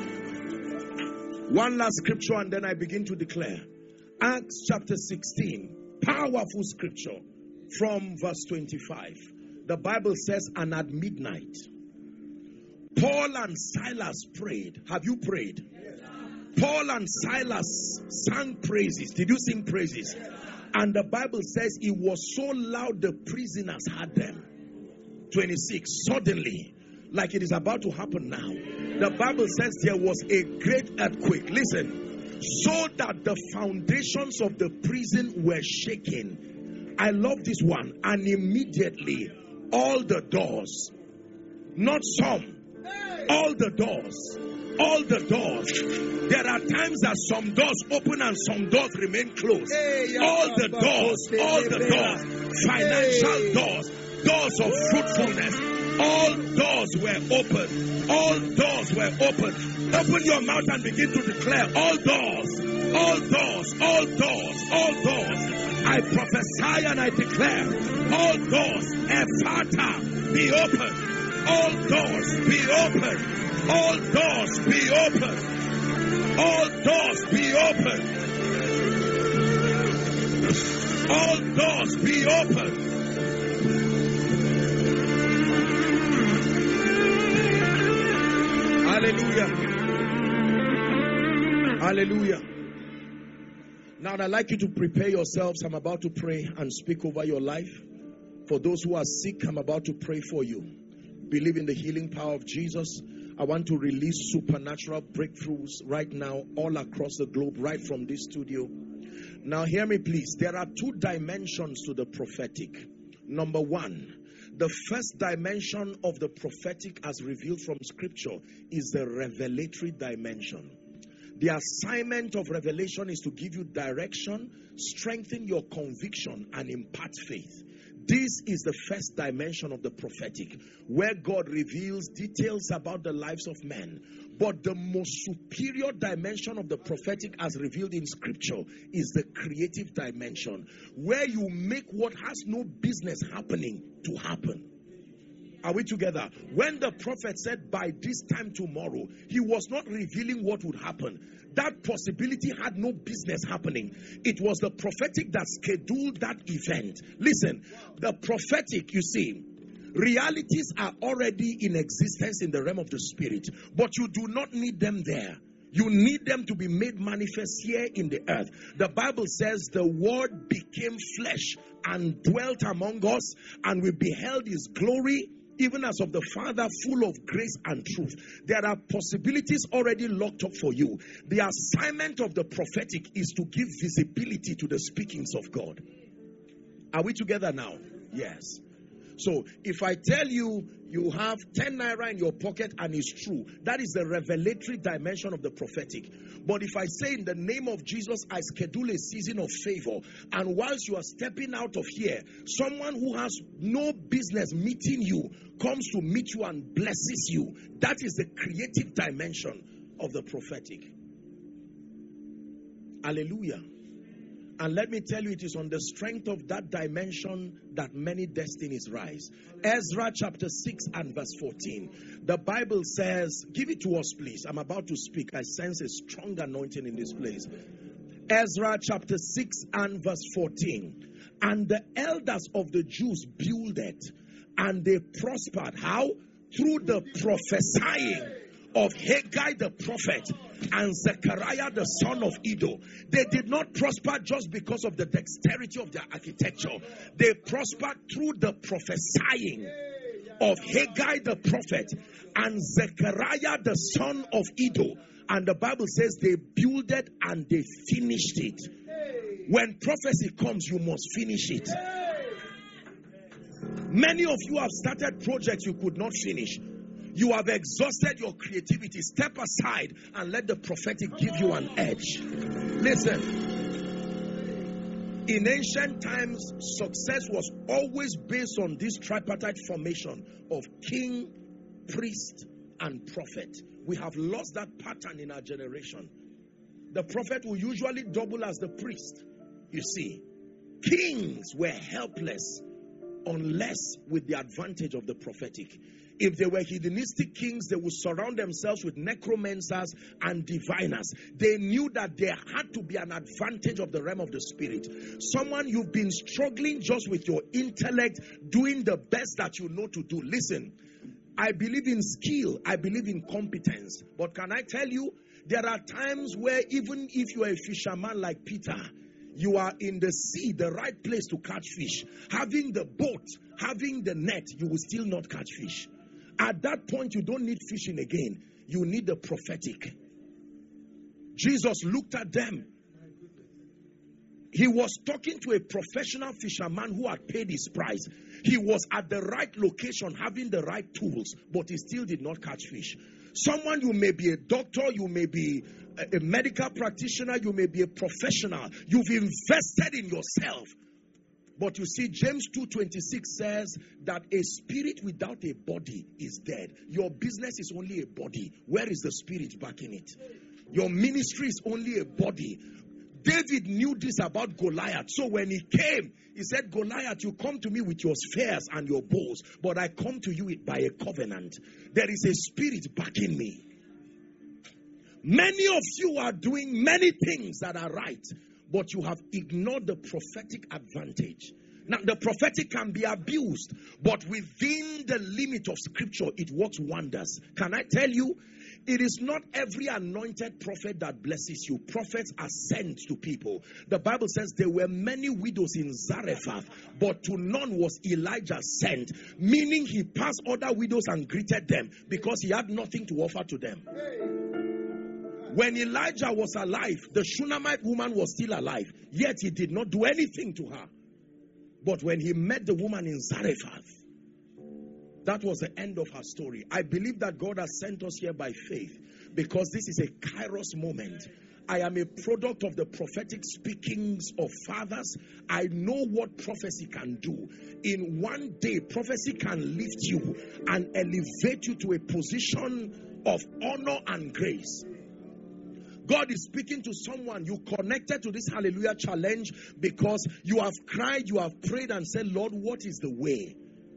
One last scripture and then I begin to declare. Acts chapter sixteen. Powerful scripture from verse twenty-five. The Bible says, and at midnight, Paul and Silas prayed. Have you prayed? Paul and Silas sang praises. Did you sing praises? And the Bible says it was so loud the prisoners heard them. twenty-six. Suddenly, like it is about to happen now, the Bible says there was a great earthquake. Listen. So that the foundations of the prison were shaken. I love this one. And immediately all the doors, not some, all the doors, all the doors. There are times that some doors open and some doors remain closed. All the doors, all the doors, financial doors, doors of fruitfulness, all doors were open. All doors were open. Open your mouth and begin to declare, all doors, all doors, all doors, all doors. I prophesy and I declare, all doors, Ephata, be open. All doors be open. All doors be open. All doors be open. All doors be open. Hallelujah. Hallelujah. Now I'd like you to prepare yourselves. I'm about to pray and speak over your life. For those who are sick, I'm about to pray for you. Believe in the healing power of Jesus. I want to release supernatural breakthroughs right now all across the globe, right from this studio. Now hear me please. There are two dimensions to the prophetic. Number one, the first dimension of the prophetic as revealed from scripture is the revelatory dimension. The assignment of revelation is to give you direction, strengthen your conviction, and impart faith. This is the first dimension of the prophetic, where God reveals details about the lives of men. But the most superior dimension of the prophetic as revealed in scripture is the creative dimension, where you make what has no business happening to happen. Are we together? When the prophet said by this time tomorrow, he was not revealing what would happen. That possibility had no business happening. It was the prophetic that scheduled that event. Listen, the prophetic, you see, realities are already in existence in the realm of the spirit, but you do not need them there. You need them to be made manifest here in the earth. The Bible says the word became flesh and dwelt among us, and we beheld his glory, even as of the Father, full of grace and truth. There are possibilities already locked up for you. The assignment of the prophetic is to give visibility to the speakings of God. Are we together now? Yes. So if I tell you you have ten naira in your pocket and it's true, that is the revelatory dimension of the prophetic. But if I say in the name of Jesus, I schedule a season of favor, and whilst you are stepping out of here, someone who has no business meeting you comes to meet you and blesses you, that is the creative dimension of the prophetic. Hallelujah. And let me tell you, it is on the strength of that dimension that many destinies rise. Ezra chapter six and verse fourteen. The Bible says, give it to us please. I'm about to speak. I sense a strong anointing in this place. Ezra chapter six and verse fourteen. And the elders of the Jews builded, and they prospered. How? Through the prophesying of Haggai the prophet and Zechariah the son of Iddo. They did not prosper just because of the dexterity of their architecture. They prospered through the prophesying of Haggai the prophet and Zechariah the son of Iddo. And the Bible says they builded and they finished it. When prophecy comes, you must finish it. Many of you have started projects you could not finish. You have exhausted your creativity. Step aside and let the prophetic give you an edge. Listen. In ancient times, success was always based on this tripartite formation of king, priest, and prophet. We have lost that pattern in our generation. The prophet will usually double as the priest. You see, kings were helpless unless with the advantage of the prophetic. If they were heathenistic kings, they would surround themselves with necromancers and diviners. They knew that there had to be an advantage of the realm of the spirit. Someone, you've been struggling just with your intellect, doing the best that you know to do. Listen, I believe in skill. I believe in competence. But can I tell you, there are times where even if you are a fisherman like Peter, you are in the sea, the right place to catch fish. Having the boat, having the net, you will still not catch fish. At that point, you don't need fishing again. You need the prophetic. Jesus looked at them He was talking to a professional fisherman who had paid his price. He was at the right location, having the right tools, but he still did not catch fish. Someone, you may be a doctor, you may be a, a medical practitioner, you may be a professional. You've invested in yourself. But you see, James two twenty-six says that a spirit without a body is dead. Your business is only a body. Where is the spirit backing it? Your ministry is only a body. David knew this about Goliath. So when he came, he said, Goliath, you come to me with your spears and your bows, but I come to you by a covenant. There is a spirit backing me. Many of you are doing many things that are right, but you have ignored the prophetic advantage. Now, the prophetic can be abused, but within the limit of scripture, it works wonders. Can I tell you? It is not every anointed prophet that blesses you. Prophets are sent to people. The Bible says there were many widows in Zarephath, but to none was Elijah sent. Meaning he passed other widows and greeted them because he had nothing to offer to them. When Elijah was alive, the Shunammite woman was still alive. Yet he did not do anything to her. But when he met the woman in Zarephath, that was the end of her story. I believe that God has sent us here by faith because this is a Kairos moment. I am a product of the prophetic speakings of fathers. I know what prophecy can do. In one day, prophecy can lift you and elevate you to a position of honor and grace. God is speaking to someone. You connected to this Hallelujah Challenge because you have cried, you have prayed and said, Lord, what is the way?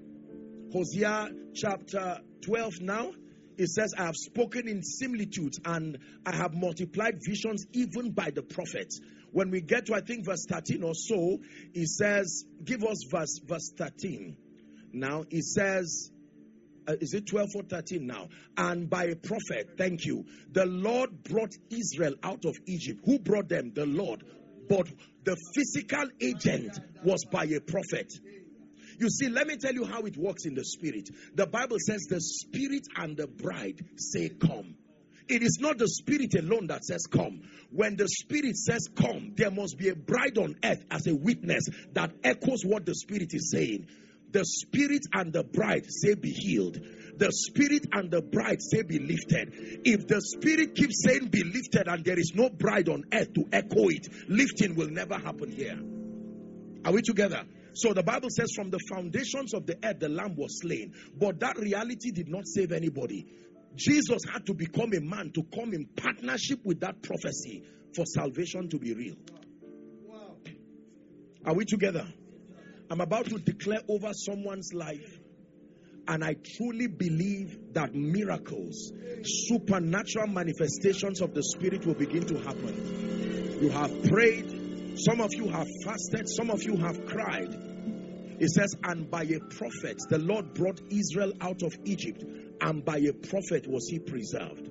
Hosea chapter twelve now, it says, I have spoken in similitudes and I have multiplied visions even by the prophets. When we get to, I think, verse thirteen or so, it says, give us verse, verse thirteen. Now, it says, uh, is it twelve or thirteen now? And by a prophet, thank you, the Lord brought Israel out of Egypt. Who brought them? The Lord. But the physical agent was by a prophet. You see, let me tell you how it works in the spirit. The Bible says the spirit and the bride say come. It is not the spirit alone that says come. When the spirit says come, there must be a bride on earth as a witness that echoes what the spirit is saying. The spirit and the bride say be healed. The spirit and the bride say be lifted. If the spirit keeps saying be lifted and there is no bride on earth to echo it, lifting will never happen here. Are we together? So the Bible says from the foundations of the earth, the lamb was slain. But that reality did not save anybody. Jesus had to become a man to come in partnership with that prophecy for salvation to be real. Wow. Are we together? I'm about to declare over someone's life. And I truly believe that miracles, supernatural manifestations of the Spirit will begin to happen. You have prayed. Some of you have fasted. Some of you have cried. It says, and by a prophet, the Lord brought Israel out of Egypt. And by a prophet was he preserved.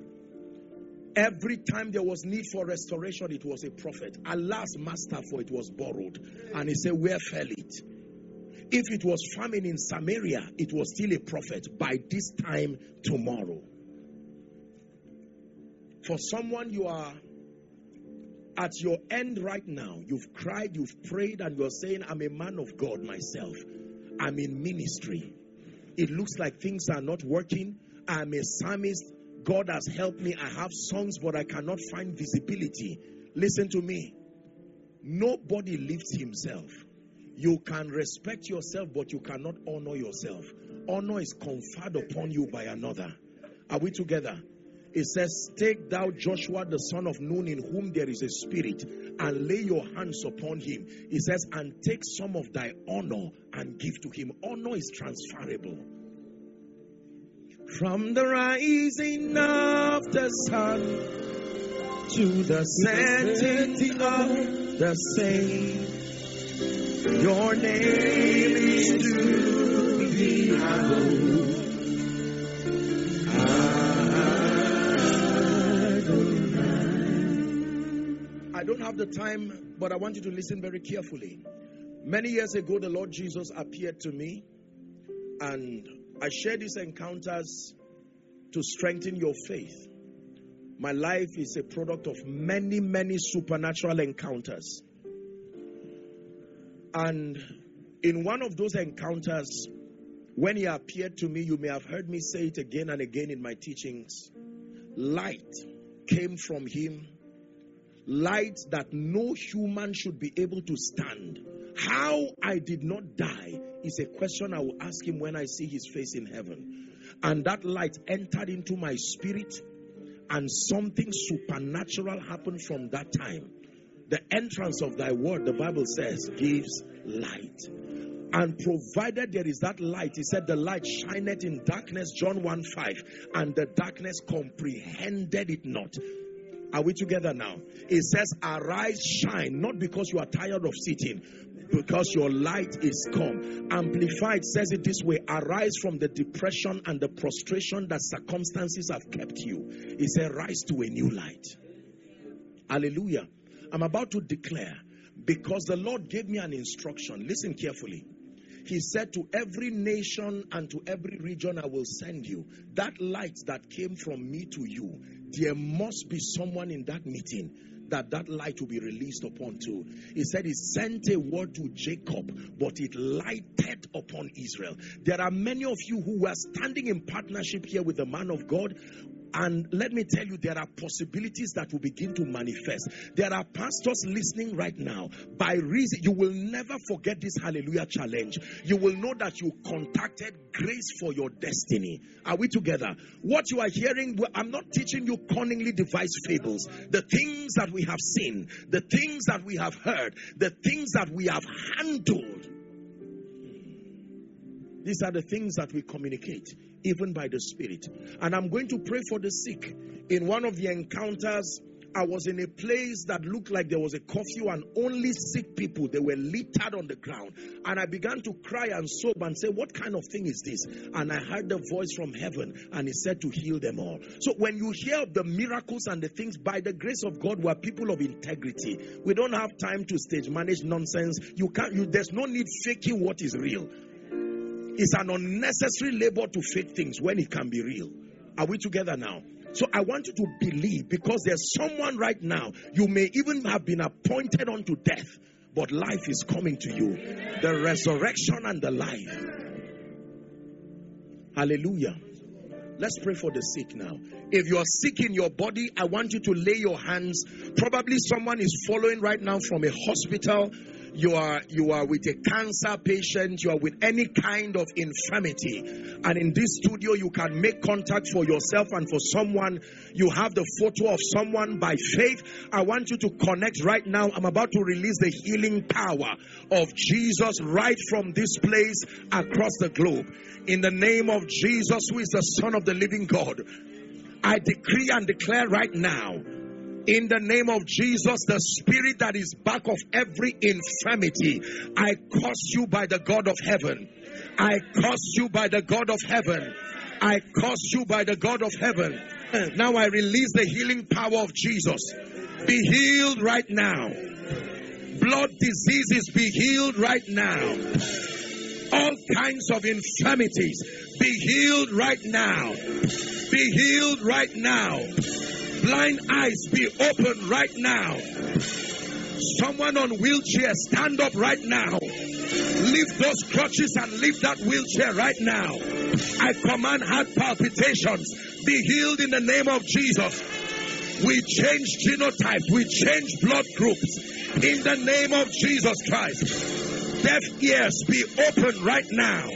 Every time there was need for restoration, it was a prophet. Alas, master, for it was borrowed. And he said, where fell it? If it was famine in Samaria, it was still a prophet. By this time tomorrow. For someone, you are at your end right now. You've cried, you've prayed, and you're saying, I'm a man of God myself. I'm in ministry. It looks like things are not working. I'm a psalmist. God has helped me. I have songs, but I cannot find visibility. Listen to me. Nobody lifts himself. You can respect yourself, but you cannot honor yourself. Honor is conferred upon you by another. Are we together? It says, take thou Joshua the son of Nun, in whom there is a spirit, and lay your hands upon him. It says, and take some of thy honor and give to him. Honor is transferable. From the rising of the sun to the setting of the same, your name is to be hallowed. I don't have the time, but I want you to listen very carefully. Many years ago, the Lord Jesus appeared to me, and I share these encounters to strengthen your faith. My life is a product of many, many supernatural encounters. And in one of those encounters, when he appeared to me, you may have heard me say it again and again in my teachings, light came from him, light that no human should be able to stand. How I did not die is a question I will ask him when I see his face in heaven. And that light entered into my spirit, and something supernatural happened from that time. The entrance of thy word, the Bible says, gives light. And provided there is that light, he said, the light shineth in darkness, John one five, and the darkness comprehended it not. Are we together now? It says, arise, shine, not because you are tired of sitting, because your light is come. Amplified says it this way, arise from the depression and the prostration that circumstances have kept you. It says, rise to a new light. Hallelujah. I'm about to declare, because the Lord gave me an instruction. Listen carefully. He said, to every nation and to every region I will send you. That light that came from me to you, there must be someone in that meeting that that light will be released upon too. He said he sent a word to Jacob, but it lighted upon Israel. There are many of you who are standing in partnership here with the man of God. And let me tell you, there are possibilities that will begin to manifest. There are pastors listening right now. By reason, you will never forget this hallelujah challenge. You will know that you contacted grace for your destiny. Are we together? What you are hearing, I'm not teaching you cunningly devised fables. The things that we have seen, the things that we have heard, the things that we have handled. These are the things that we communicate, even by the Spirit. And I'm going to pray for the sick. In one of the encounters, I was in a place that looked like there was a curfew and only sick people, they were littered on the ground. And I began to cry and sob and say, what kind of thing is this? And I heard the voice from heaven and he said to heal them all. So when you hear of the miracles and the things, by the grace of God, we're people of integrity. We don't have time to stage manage nonsense. You can't, you, there's no need faking what is real. It's an unnecessary labor to fake things when it can be real. Are we together now? So I want you to believe, because there's someone right now, you may even have been appointed unto death, but life is coming to you. The resurrection and the life. Hallelujah. Let's pray for the sick now. If you are sick in your body, I want you to lay your hands. Probably someone is following right now from a hospital. You are, you are with a cancer patient. You are with any kind of infirmity. And in this studio, you can make contact for yourself and for someone. You have the photo of someone by faith. I want you to connect right now. I'm about to release the healing power of Jesus right from this place across the globe. In the name of Jesus, who is the Son of the living God, I decree and declare right now, in the name of Jesus, the spirit that is back of every infirmity, I curse you by the God of heaven. I curse you by the God of heaven. I curse you by the God of heaven. Now I release the healing power of Jesus. Be healed right now. Blood diseases, be healed right now. All kinds of infirmities, be healed right now. Be healed right now. Blind eyes, be open right now. Someone on wheelchair, stand up right now. Lift those crutches and lift that wheelchair right now. I command heart palpitations, be healed in the name of Jesus. We change genotype, we change blood groups in the name of Jesus Christ. Deaf ears, be open right now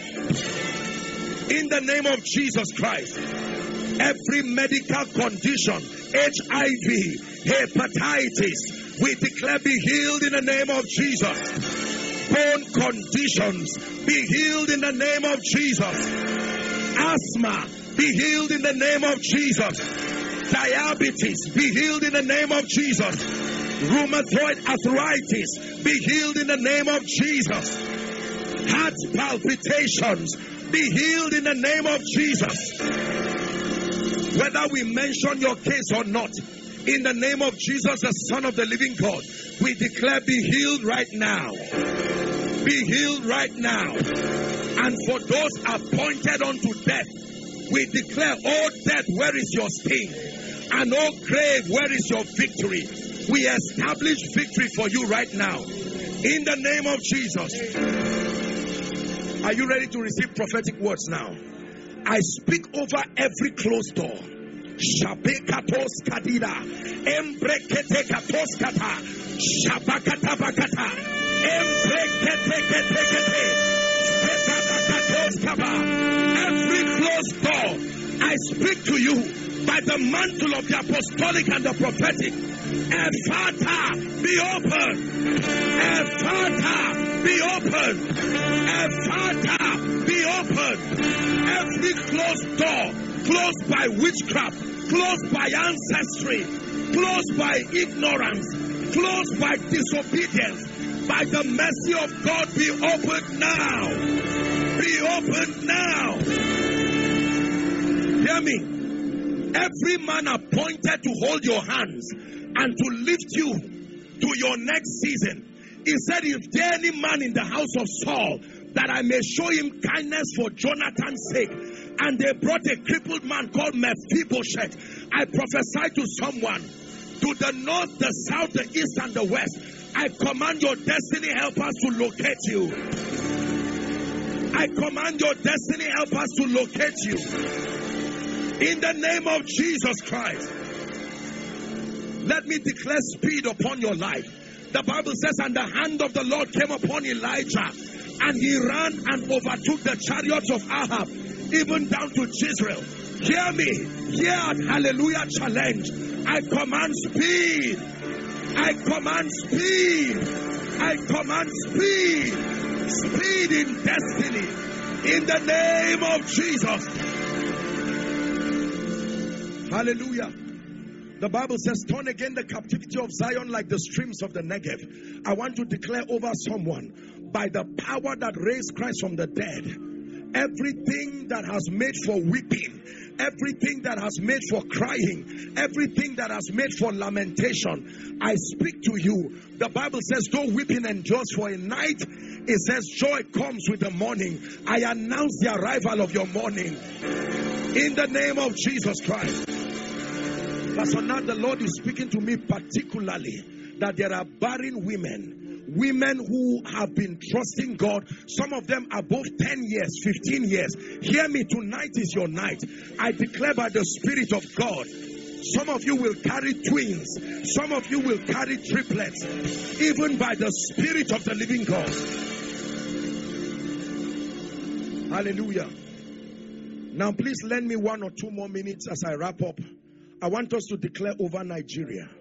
in the name of Jesus Christ. Every medical condition, H I V, hepatitis, we declare be healed in the name of Jesus. Bone conditions, be healed in the name of Jesus. Asthma, be healed in the name of Jesus. Diabetes, be healed in the name of Jesus. Rheumatoid arthritis, be healed in the name of Jesus. Heart palpitations, be healed in the name of Jesus. Whether we mention your case or not, in the name of Jesus, the Son of the living God, we declare be healed right now. Be healed right now. And for those appointed unto death, we declare, oh death, where is your sting? And oh grave, where is your victory? We establish victory for you right now. In the name of Jesus. Are you ready to receive prophetic words now? I speak over every closed door. Shabekatos kadida, embrekete katos kata, shabakata bakata, embrekete kete kete, spetakatos kaba. Every closed door, I speak to you by the mantle of the apostolic and the prophetic. Ephata, be open. Ephata, be open. Ephata, be open. Every closed door, closed by witchcraft, closed by ancestry, closed by ignorance, closed by disobedience, by the mercy of God, be opened now. Be opened now. Hear me. Every man appointed to hold your hands and to lift you to your next season. He said, if there any man in the house of Saul, that I may show him kindness for Jonathan's sake. And they brought a crippled man called Mephibosheth. I prophesy to someone, to the north, the south, the east, and the west. I command your destiny helpers to locate you. I command your destiny helpers to locate you. In the name of Jesus Christ. Let me declare speed upon your life. The Bible says, and the hand of the Lord came upon Elijah, and he ran and overtook the chariots of Ahab, even down to Jezreel. Hear me. Here at Hallelujah Challenge, I command speed. I command speed. I command speed. Speed in destiny. In the name of Jesus. Hallelujah. The Bible says, turn again the captivity of Zion like the streams of the Negev. I want to declare over someone, by the power that raised Christ from the dead, everything that has made for weeping, everything that has made for crying, everything that has made for lamentation, I speak to you. The Bible says, though weeping endures for a night, it says joy comes with the morning. I announce the arrival of your morning in the name of Jesus Christ. Pastor, now the Lord is speaking to me particularly that there are barren women, women who have been trusting God. Some of them above ten years, fifteen years. Hear me, tonight is your night. I declare by the Spirit of God, some of you will carry twins. Some of you will carry triplets. Even by the Spirit of the living God. Hallelujah. Now please lend me one or two more minutes as I wrap up. I want us to declare over Nigeria.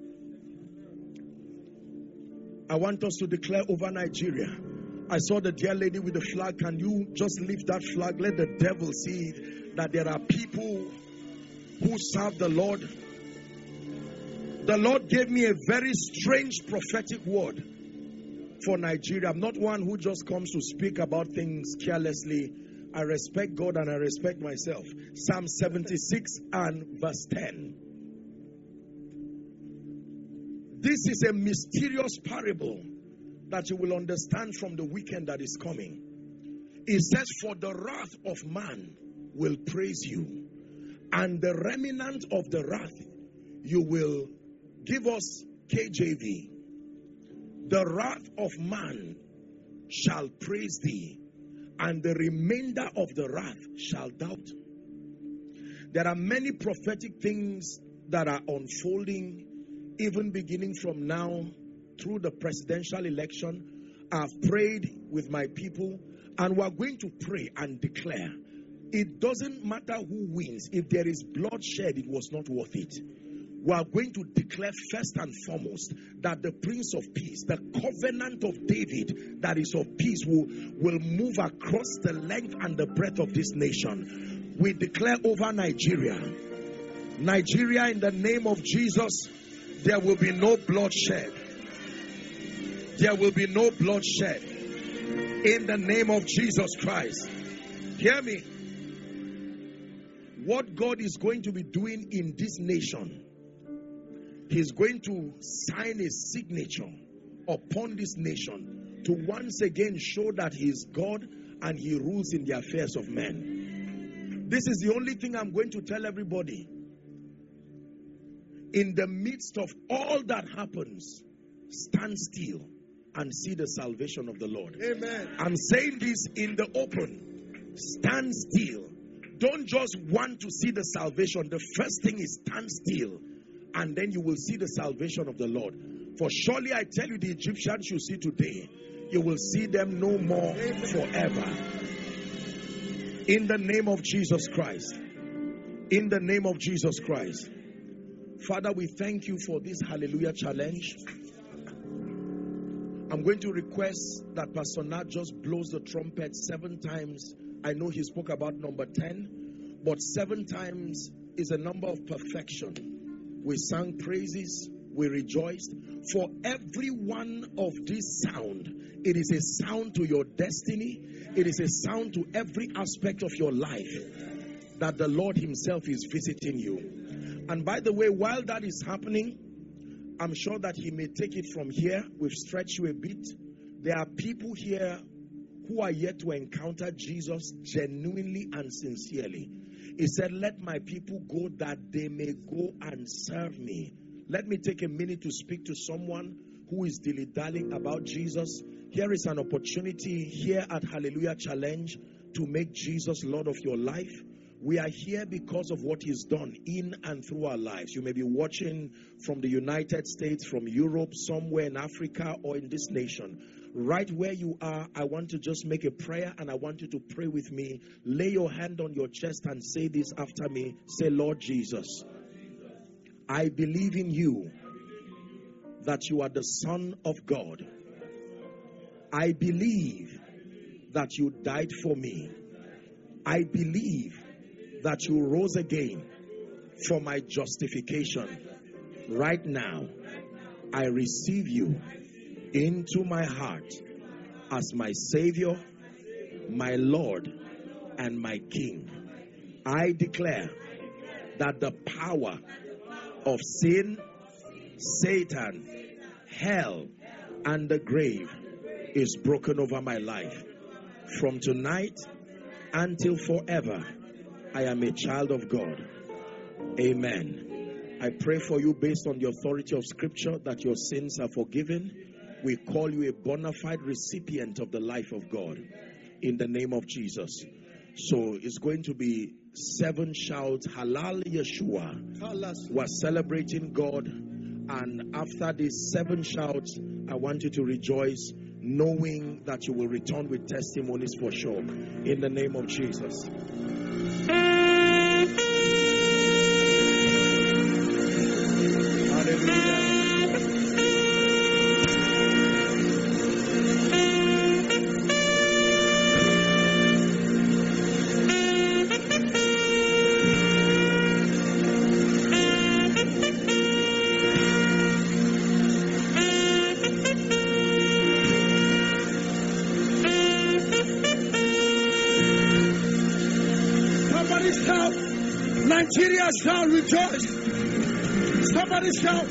I want us to declare over Nigeria. I saw the dear lady with the flag. Can you just lift that flag? Let the devil see that there are people who serve the Lord. The Lord gave me a very strange prophetic word for Nigeria. I'm not one who just comes to speak about things carelessly. I respect God and I respect myself. Psalm seventy-six and verse ten. This is a mysterious parable that you will understand from the weekend that is coming. It says, for the wrath of man will praise you, and the remnant of the wrath you will give us K J V. The wrath of man shall praise thee, and the remainder of the wrath shall doubt. There are many prophetic things that are unfolding, even beginning from now through the presidential election. I've prayed with my people, and we're going to pray and declare. It doesn't matter who wins. If there is bloodshed, it was not worth it. We are going to declare first and foremost that the Prince of Peace, the covenant of David that is of peace, will, will move across the length and the breadth of this nation. We declare over Nigeria. Nigeria, in the name of Jesus, there will be no bloodshed. There will be no bloodshed. In the name of Jesus Christ. Hear me. What God is going to be doing in this nation, He's going to sign a signature upon this nation to once again show that He is God and He rules in the affairs of men. This is the only thing I'm going to tell everybody. In the midst of all that happens, stand still and see the salvation of the Lord. Amen. I'm saying this in the open. Stand still. Don't just want to see the salvation. The first thing is stand still, and then you will see the salvation of the Lord. For surely I tell you, the Egyptians you see today, you will see them no more forever. In the name of Jesus Christ. In the name of Jesus Christ. Father, we thank you for this Hallelujah Challenge. I'm going to request that Pastor Nat just blows the trumpet seven times. I know he spoke about number ten, but seven times is a number of perfection. We sang praises, we rejoiced. For every one of this sound, it is a sound to your destiny. It is a sound to every aspect of your life that the Lord himself is visiting you. And by the way, while that is happening, I'm sure that he may take it from here. We've stretched you a bit. There are people here who are yet to encounter Jesus genuinely and sincerely. He said, let my people go that they may go and serve me. Let me take a minute to speak to someone who is dilly-dallying about Jesus. Here is an opportunity here at Hallelujah Challenge to make Jesus Lord of your life. We are here because of what he's done in and through our lives. You may be watching from the United States, from Europe, somewhere in Africa, or in this nation. Right where you are, I want to just make a prayer, and I want you to pray with me. Lay your hand on your chest and say this after me. Say, Lord Jesus, I believe in you, that you are the Son of God. I believe that you died for me. I believe that you rose again for my justification. Right now, I receive you into my heart as my Savior, my Lord, and my King. I declare that the power of sin, Satan, hell, and the grave is broken over my life. From tonight until forever, I am a child of God. Amen. I pray for you based on the authority of Scripture that your sins are forgiven. We call you a bona fide recipient of the life of God in the name of Jesus. So it's going to be seven shouts, Halal Yeshua. We're celebrating God. And after these seven shouts, I want you to rejoice, knowing that you will return with testimonies for sure. In the name of Jesus. Hallelujah. Nigeria shall rejoice. Somebody shout.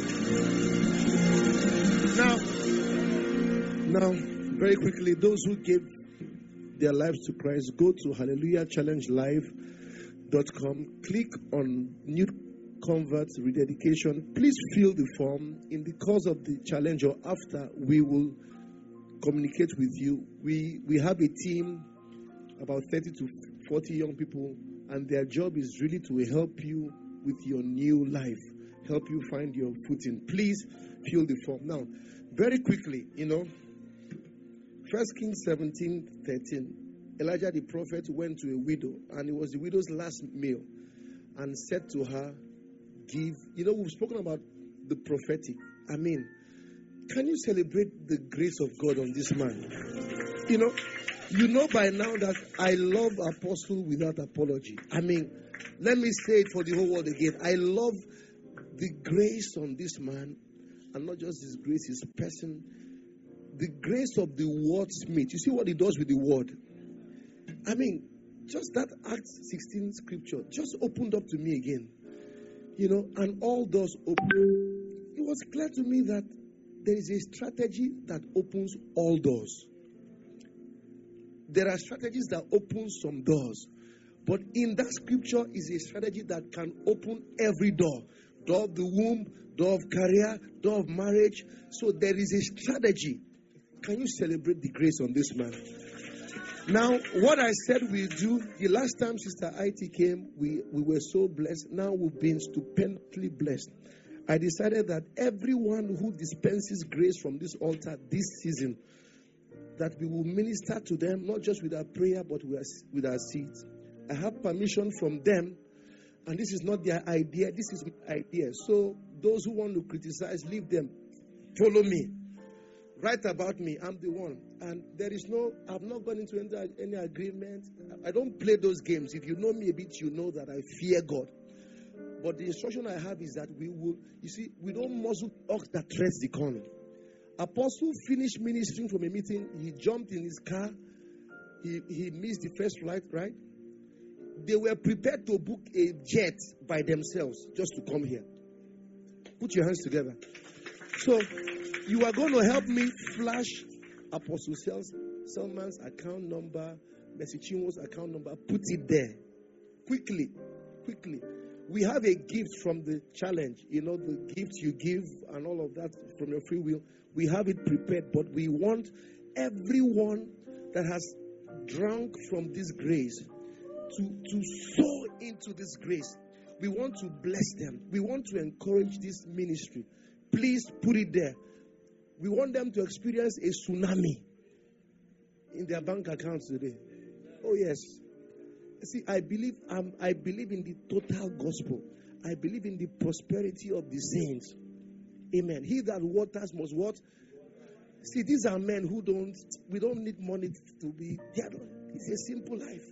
Now, now, very quickly, those who gave their lives to Christ, go to hallelujah challenge live dot com. Click on new converts rededication. Please fill the form. In the course of the challenge or after, we will communicate with you. We we have a team, about thirty to forty young people, and their job is really to help you with your new life, help you find your footing. Please fill the form. Now, very quickly, you know, First Kings seventeen thirteen, Elijah the prophet went to a widow, and it was the widow's last meal, and said to her, give, you know, we've spoken about the prophetic. I mean, can you celebrate the grace of God on this man? You know, you know by now that I love Apostle without apology. I mean, let me say it for the whole world again. I love the grace on this man, and not just his grace, his person. The grace of the wordsmith. You see what he does with the word? I mean, just that Acts sixteen scripture just opened up to me again. You know, and all doors open. It was clear to me that there is a strategy that opens all doors. There are strategies that open some doors. But in that scripture is a strategy that can open every door. Door of the womb, door of career, door of marriage. So there is a strategy. Can you celebrate the grace on this man? Now, what I said we do, the last time Sister I T came, we, we were so blessed. Now we've been stupendly blessed. I decided that everyone who dispenses grace from this altar this season, that we will minister to them, not just with our prayer, but with our, with our seeds. I have permission from them, and this is not their idea, this is my idea. So, those who want to criticize, leave them. Follow me. Write about me. I'm the one. And there is no, I've not gone into any, any agreement. I don't play those games. If you know me a bit, you know that I fear God. But the instruction I have is that we will, you see, we don't muzzle ox that treads the corn. Apostle finished ministering from a meeting. He jumped in his car. He, he missed the first flight, right? They were prepared to book a jet by themselves just to come here. Put your hands together. So, you are going to help me flash Apostle Selman's account number, Mercy Chinwo's account number. Put it there. Quickly. Quickly. We have a gift from the challenge. You know, the gift you give and all of that from your free will. We have it prepared. But we want everyone that has drunk from this grace to, to sow into this grace. We want to bless them. We want to encourage this ministry. Please put it there. We want them to experience a tsunami in their bank accounts today. Oh, yes. See, I believe um, I believe in the total gospel. I believe in the prosperity of the saints. Amen. He that waters must what? See, these are men who don't, we don't need money to be, they don't, it's a simple life.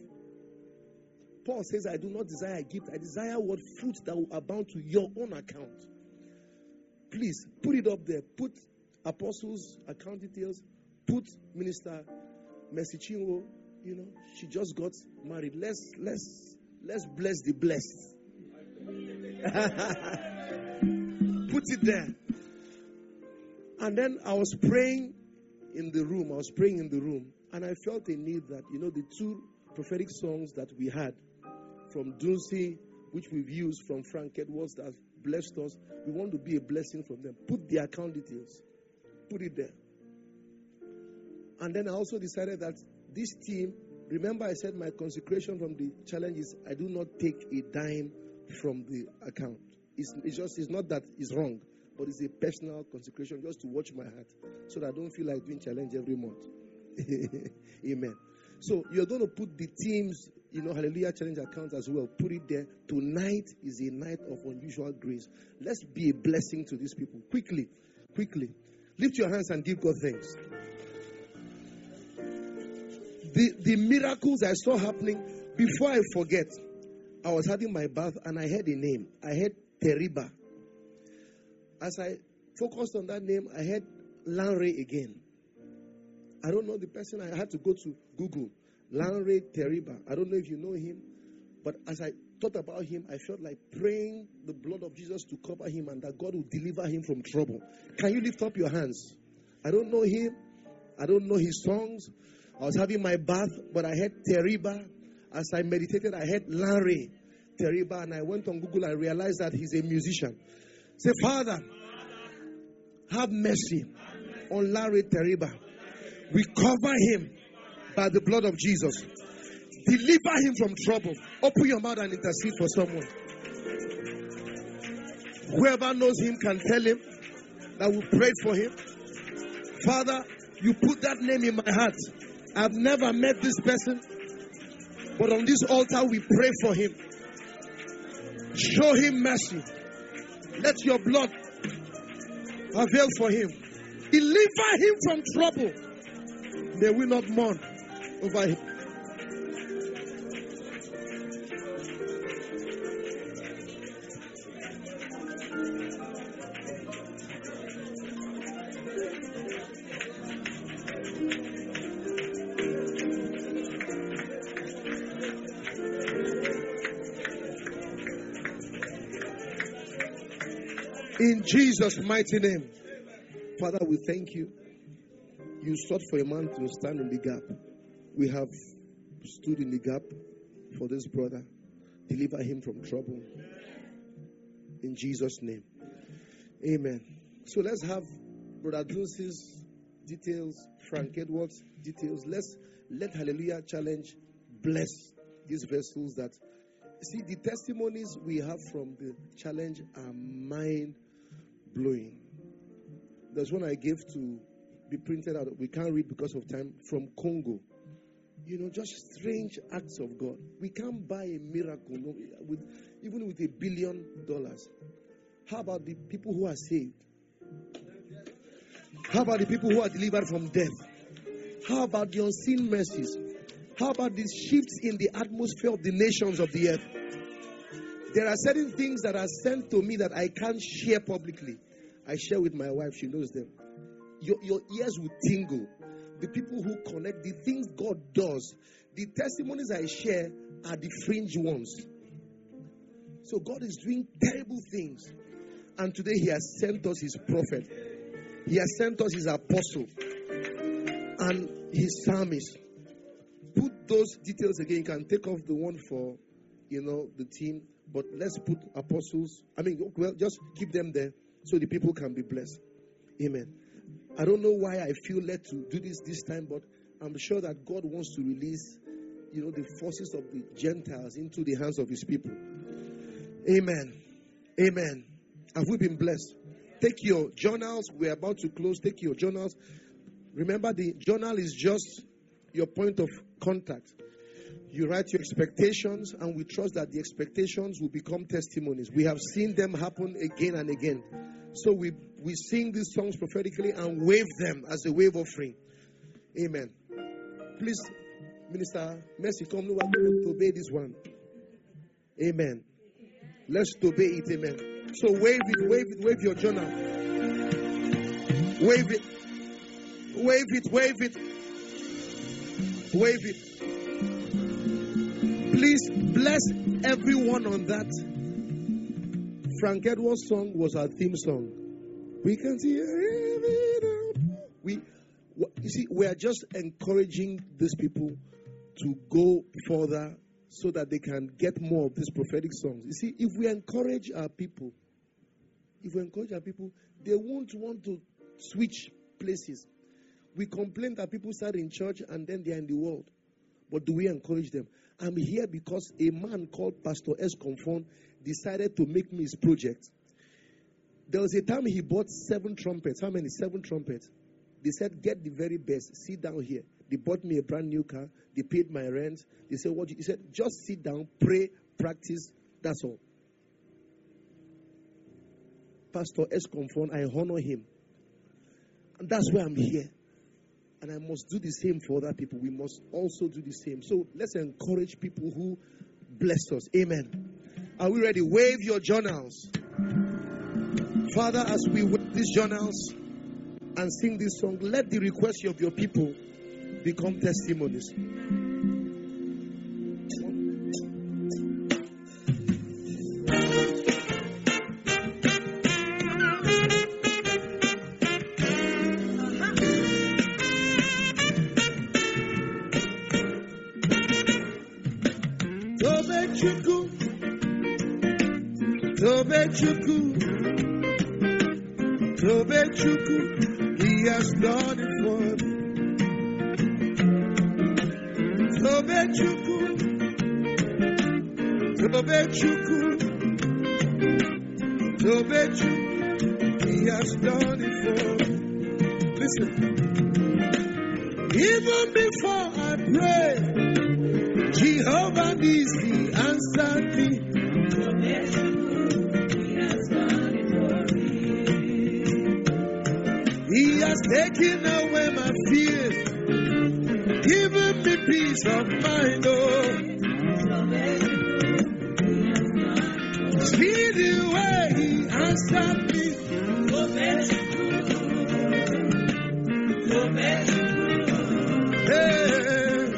Paul says, I do not desire a gift. I desire what fruit that will abound to your own account. Please, put it up there. Put Apostles' account details. Put Minister Mercy Chinwo. You know, she just got married. Let's let's let's bless the blessed. Put it there. And then I was praying in the room. I was praying in the room, and I felt a need that, you know, the two prophetic songs that we had from Dunsi, which we've used from Frank Edwards, that blessed us. We want to be a blessing from them. Put the account details. Put it there. And then I also decided that this team, remember I said my consecration from the challenge is I do not take a dime from the account. It's, it's just, it's not that it's wrong, but it's a personal consecration just to watch my heart so that I don't feel like doing challenge every month. Amen. So you're going to put the team's, you know, Hallelujah Challenge account as well. Put it there. Tonight is a night of unusual grace. Let's be a blessing to these people. Quickly, quickly. Lift your hands and give God thanks. The, the miracles I saw happening, before I forget, I was having my bath and I heard a name. I heard Teriba. As I focused on that name, I heard Lanre again. I don't know the person. I had to go to Google. Lanre Teriba. I don't know if you know him. But as I thought about him, I felt like praying the blood of Jesus to cover him and that God will deliver him from trouble. Can you lift up your hands? I don't know him. I don't know his songs. I was having my bath, but I heard Teriba. As I meditated, I heard Lanre Teriba. And I went on Google and realized that he's a musician. Say, Father, have mercy on Lanre Teriba. We cover him by the blood of Jesus. Deliver him from trouble. Open your mouth and intercede for someone. Whoever knows him can tell him that we prayed for him. Father, you put that name in my heart. I've never met this person, but on this altar we pray for him. Show him mercy. Let your blood avail for him. Deliver him from trouble. May we not mourn over him. In Jesus' mighty name. Father, we thank you. You sought for a man to stand in the gap. We have stood in the gap for this brother. Deliver him from trouble. In Jesus' name. Amen. So let's have Brother Dunsi's details, Frank Edwards details. Let's let Hallelujah Challenge bless these vessels that see the testimonies we have from the challenge are mind blowing. There's one I gave to be printed out. We can't read because of time, from Congo. You know, just strange acts of God. We can't buy a miracle no, with even with a billion dollars. How about the people who are saved? How about the people who are delivered from death? How about the unseen mercies? How about the shifts in the atmosphere of the nations of the earth? There are certain things that are sent to me that I can't share publicly. I share with my wife, she knows them. Your, your ears will tingle. The people who connect, the things God does, the testimonies I share are the fringe ones. So God is doing terrible things. And today He has sent us His prophet. He has sent us His apostle and His psalmist. Put those details again. You can take off the one for, you know, the team. But let's put apostles. I mean, well, just keep them there so the people can be blessed. Amen. I don't know why I feel led to do this this time, but I'm sure that God wants to release, you know, the forces of the Gentiles into the hands of His people. Amen. Amen. Have we been blessed? Take your journals. We're about to close. Take your journals. Remember, the journal is just your point of contact. You write your expectations, and we trust that the expectations will become testimonies. We have seen them happen again and again. So we, we sing these songs prophetically and wave them as a wave offering. Amen. Please, Minister Mercy, come no one to obey this one. Amen. Let's obey it. Amen. So wave it, wave it, wave your journal. Wave it. Wave it, wave it. Wave it. Please bless everyone on that. Frank Edwards' song was our theme song. We can see we you see, we are just encouraging these people to go further so that they can get more of these prophetic songs. You see, if we encourage our people, if we encourage our people, they won't want to switch places. We complain that people start in church and then they are in the world. But do we encourage them? I'm here because a man called Pastor S. Confon decided to make me his project. There was a time he bought seven trumpets. How many? Seven trumpets. They said, get the very best. Sit down here. They bought me a brand new car. They paid my rent. They said, what? He said, just sit down, pray, practice. That's all. Pastor S. Confon, I honor him. And that's why I'm here. And I must do the same for other people. We must also do the same. So let's encourage people who bless us. Amen. Are we ready? Wave your journals. Father, as we wave these journals and sing this song, let the requests of your people become testimonies. Tobechuku, Tobechuku, He has done it for me. Tobechuku, Tobechuku, Tobechuku, He has done it for me. Listen, even before I pray, Jehovah Nissi answered me. He has taken away my fears, given me peace of mind. Oh, see the way He answered me. Hey,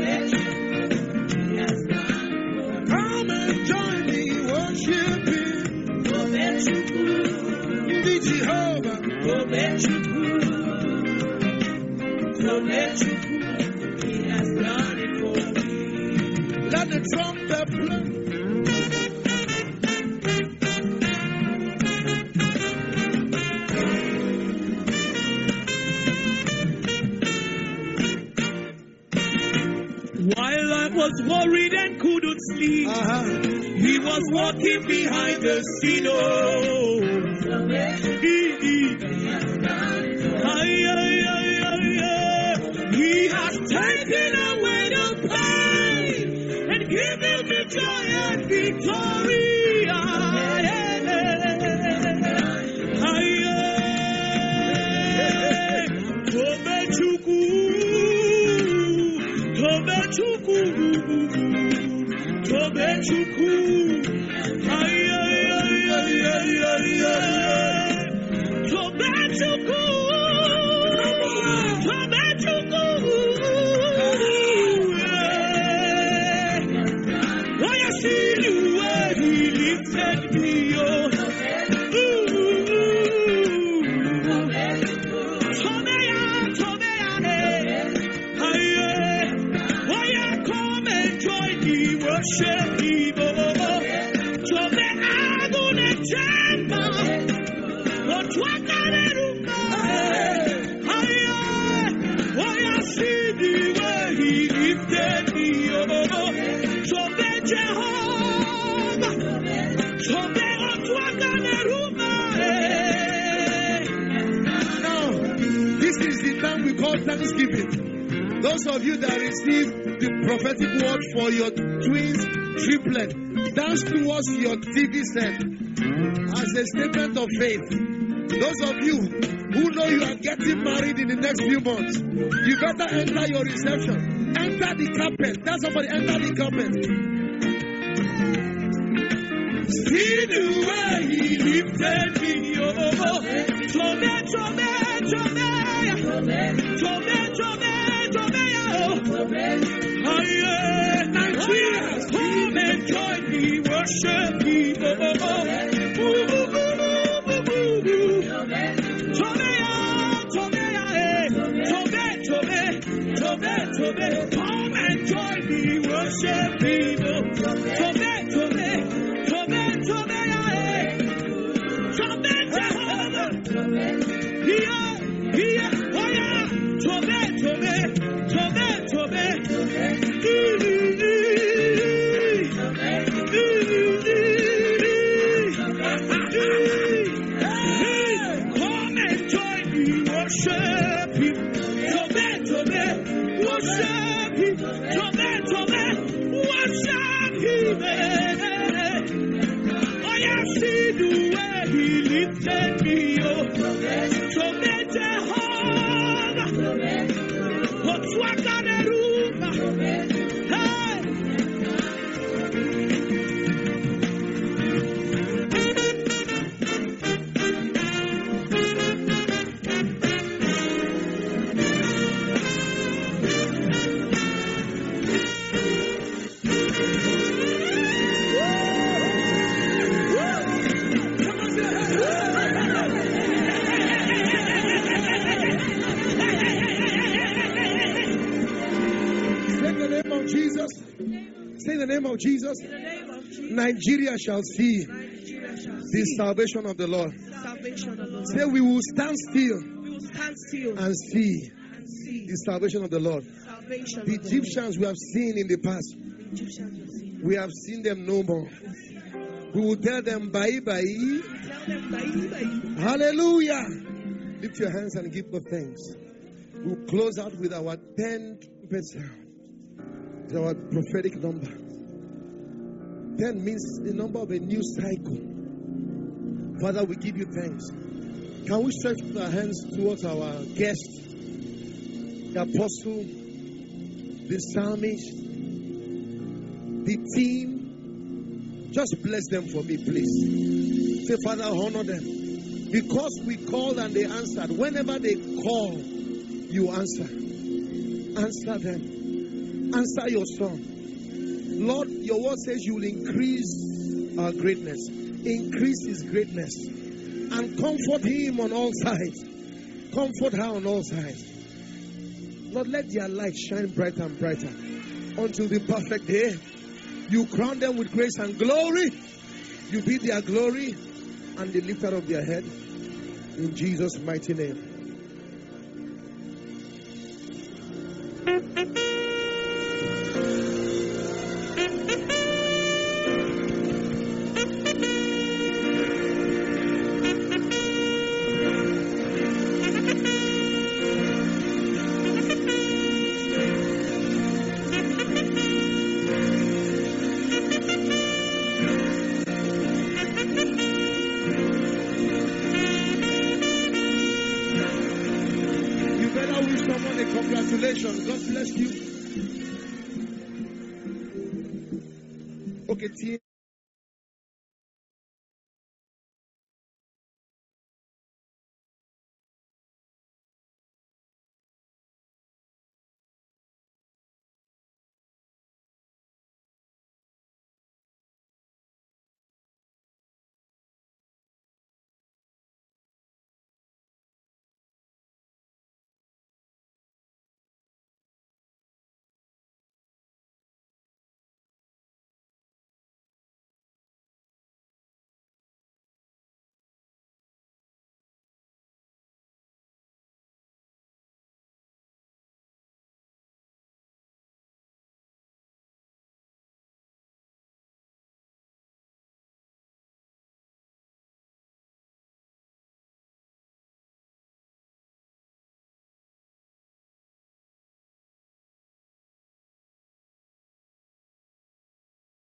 come and join me worshiping the Jehovah. He has done it for me. Let the trumpet play. was worried and couldn't sleep. Uh-huh. He was walking behind the scene. Oh, he, he. Ay, ay, ay, ay, ay. He has taken away the pain and given me joy and victory. Ay, ay, ay, ay. Tobe chuku, tobe chuku, tobe chuku. Ay, ay, ay, ay, ay, ay, ay. Tobe chuku, tobe chuku. Why I see you where he lifted me, oh. Tobeya, tobeya, eh. Aye, eh. Why I come and join me, worship him, oh. Tobe agune chamba, otwakane ruka, eh. Aye, eh. Why I see the way he lifted me, oh. Tobe Jehovah, tobe otwakane ruka, eh. Now, this is the time we call Thanksgiving. Those of you that receive the prophetic word for your twins, triplet, dance towards your T V set as a statement of faith. Those of you who know you are getting married in the next few months, you better enter your reception. Enter the carpet. Tell somebody, enter the carpet. See the way he lifted me, oh. Tobe, tobe, tobe, tobe, tobe, tobe, oh. Aye, Nigeria, come and join me, worship me, oh. Boo, boo, boo, boo, boo, boo. Tobe, tobe, eh. Tobe, tobe, tobe, tobe. Come and join me, worship me, oh. Tobe, tobe. Tobe, tobe, eh. Tobe, Jehovah. Here, here, oh yeah. Tobe, tobe, tobe, tobe. Come and join me, worship him. Tobe, tobe, worship him. Tobe, tobe, worship him. See the way he lifted me, oh. Tobe Jehovah, otwakane ruka, hey. Say in the name of Jesus, Nigeria shall see the salvation of the Lord. Say we will stand still and see the salvation of the Lord. The Egyptians we have seen in the past, we have seen them no more. We will tell them bye bye. Hallelujah. Lift your hands and give the thanks. We'll close out with our ten trumpet sound. It's our prophetic number. ten means the number of a new cycle. Father, we give you thanks. Can we stretch our hands towards our guest, the apostle, the psalmist, the team? Just bless them for me, please. Say, Father, honor them. Because we called and they answered. Whenever they call, you answer. Answer them. Answer your son. Lord, your word says you will increase our greatness. Increase his greatness. And comfort him on all sides. Comfort her on all sides. Lord, let their light shine brighter and brighter until the perfect day. You crown them with grace and glory. You be their glory and the lifter of their head. In Jesus' mighty name. Congratulations. God bless you. Okay, team.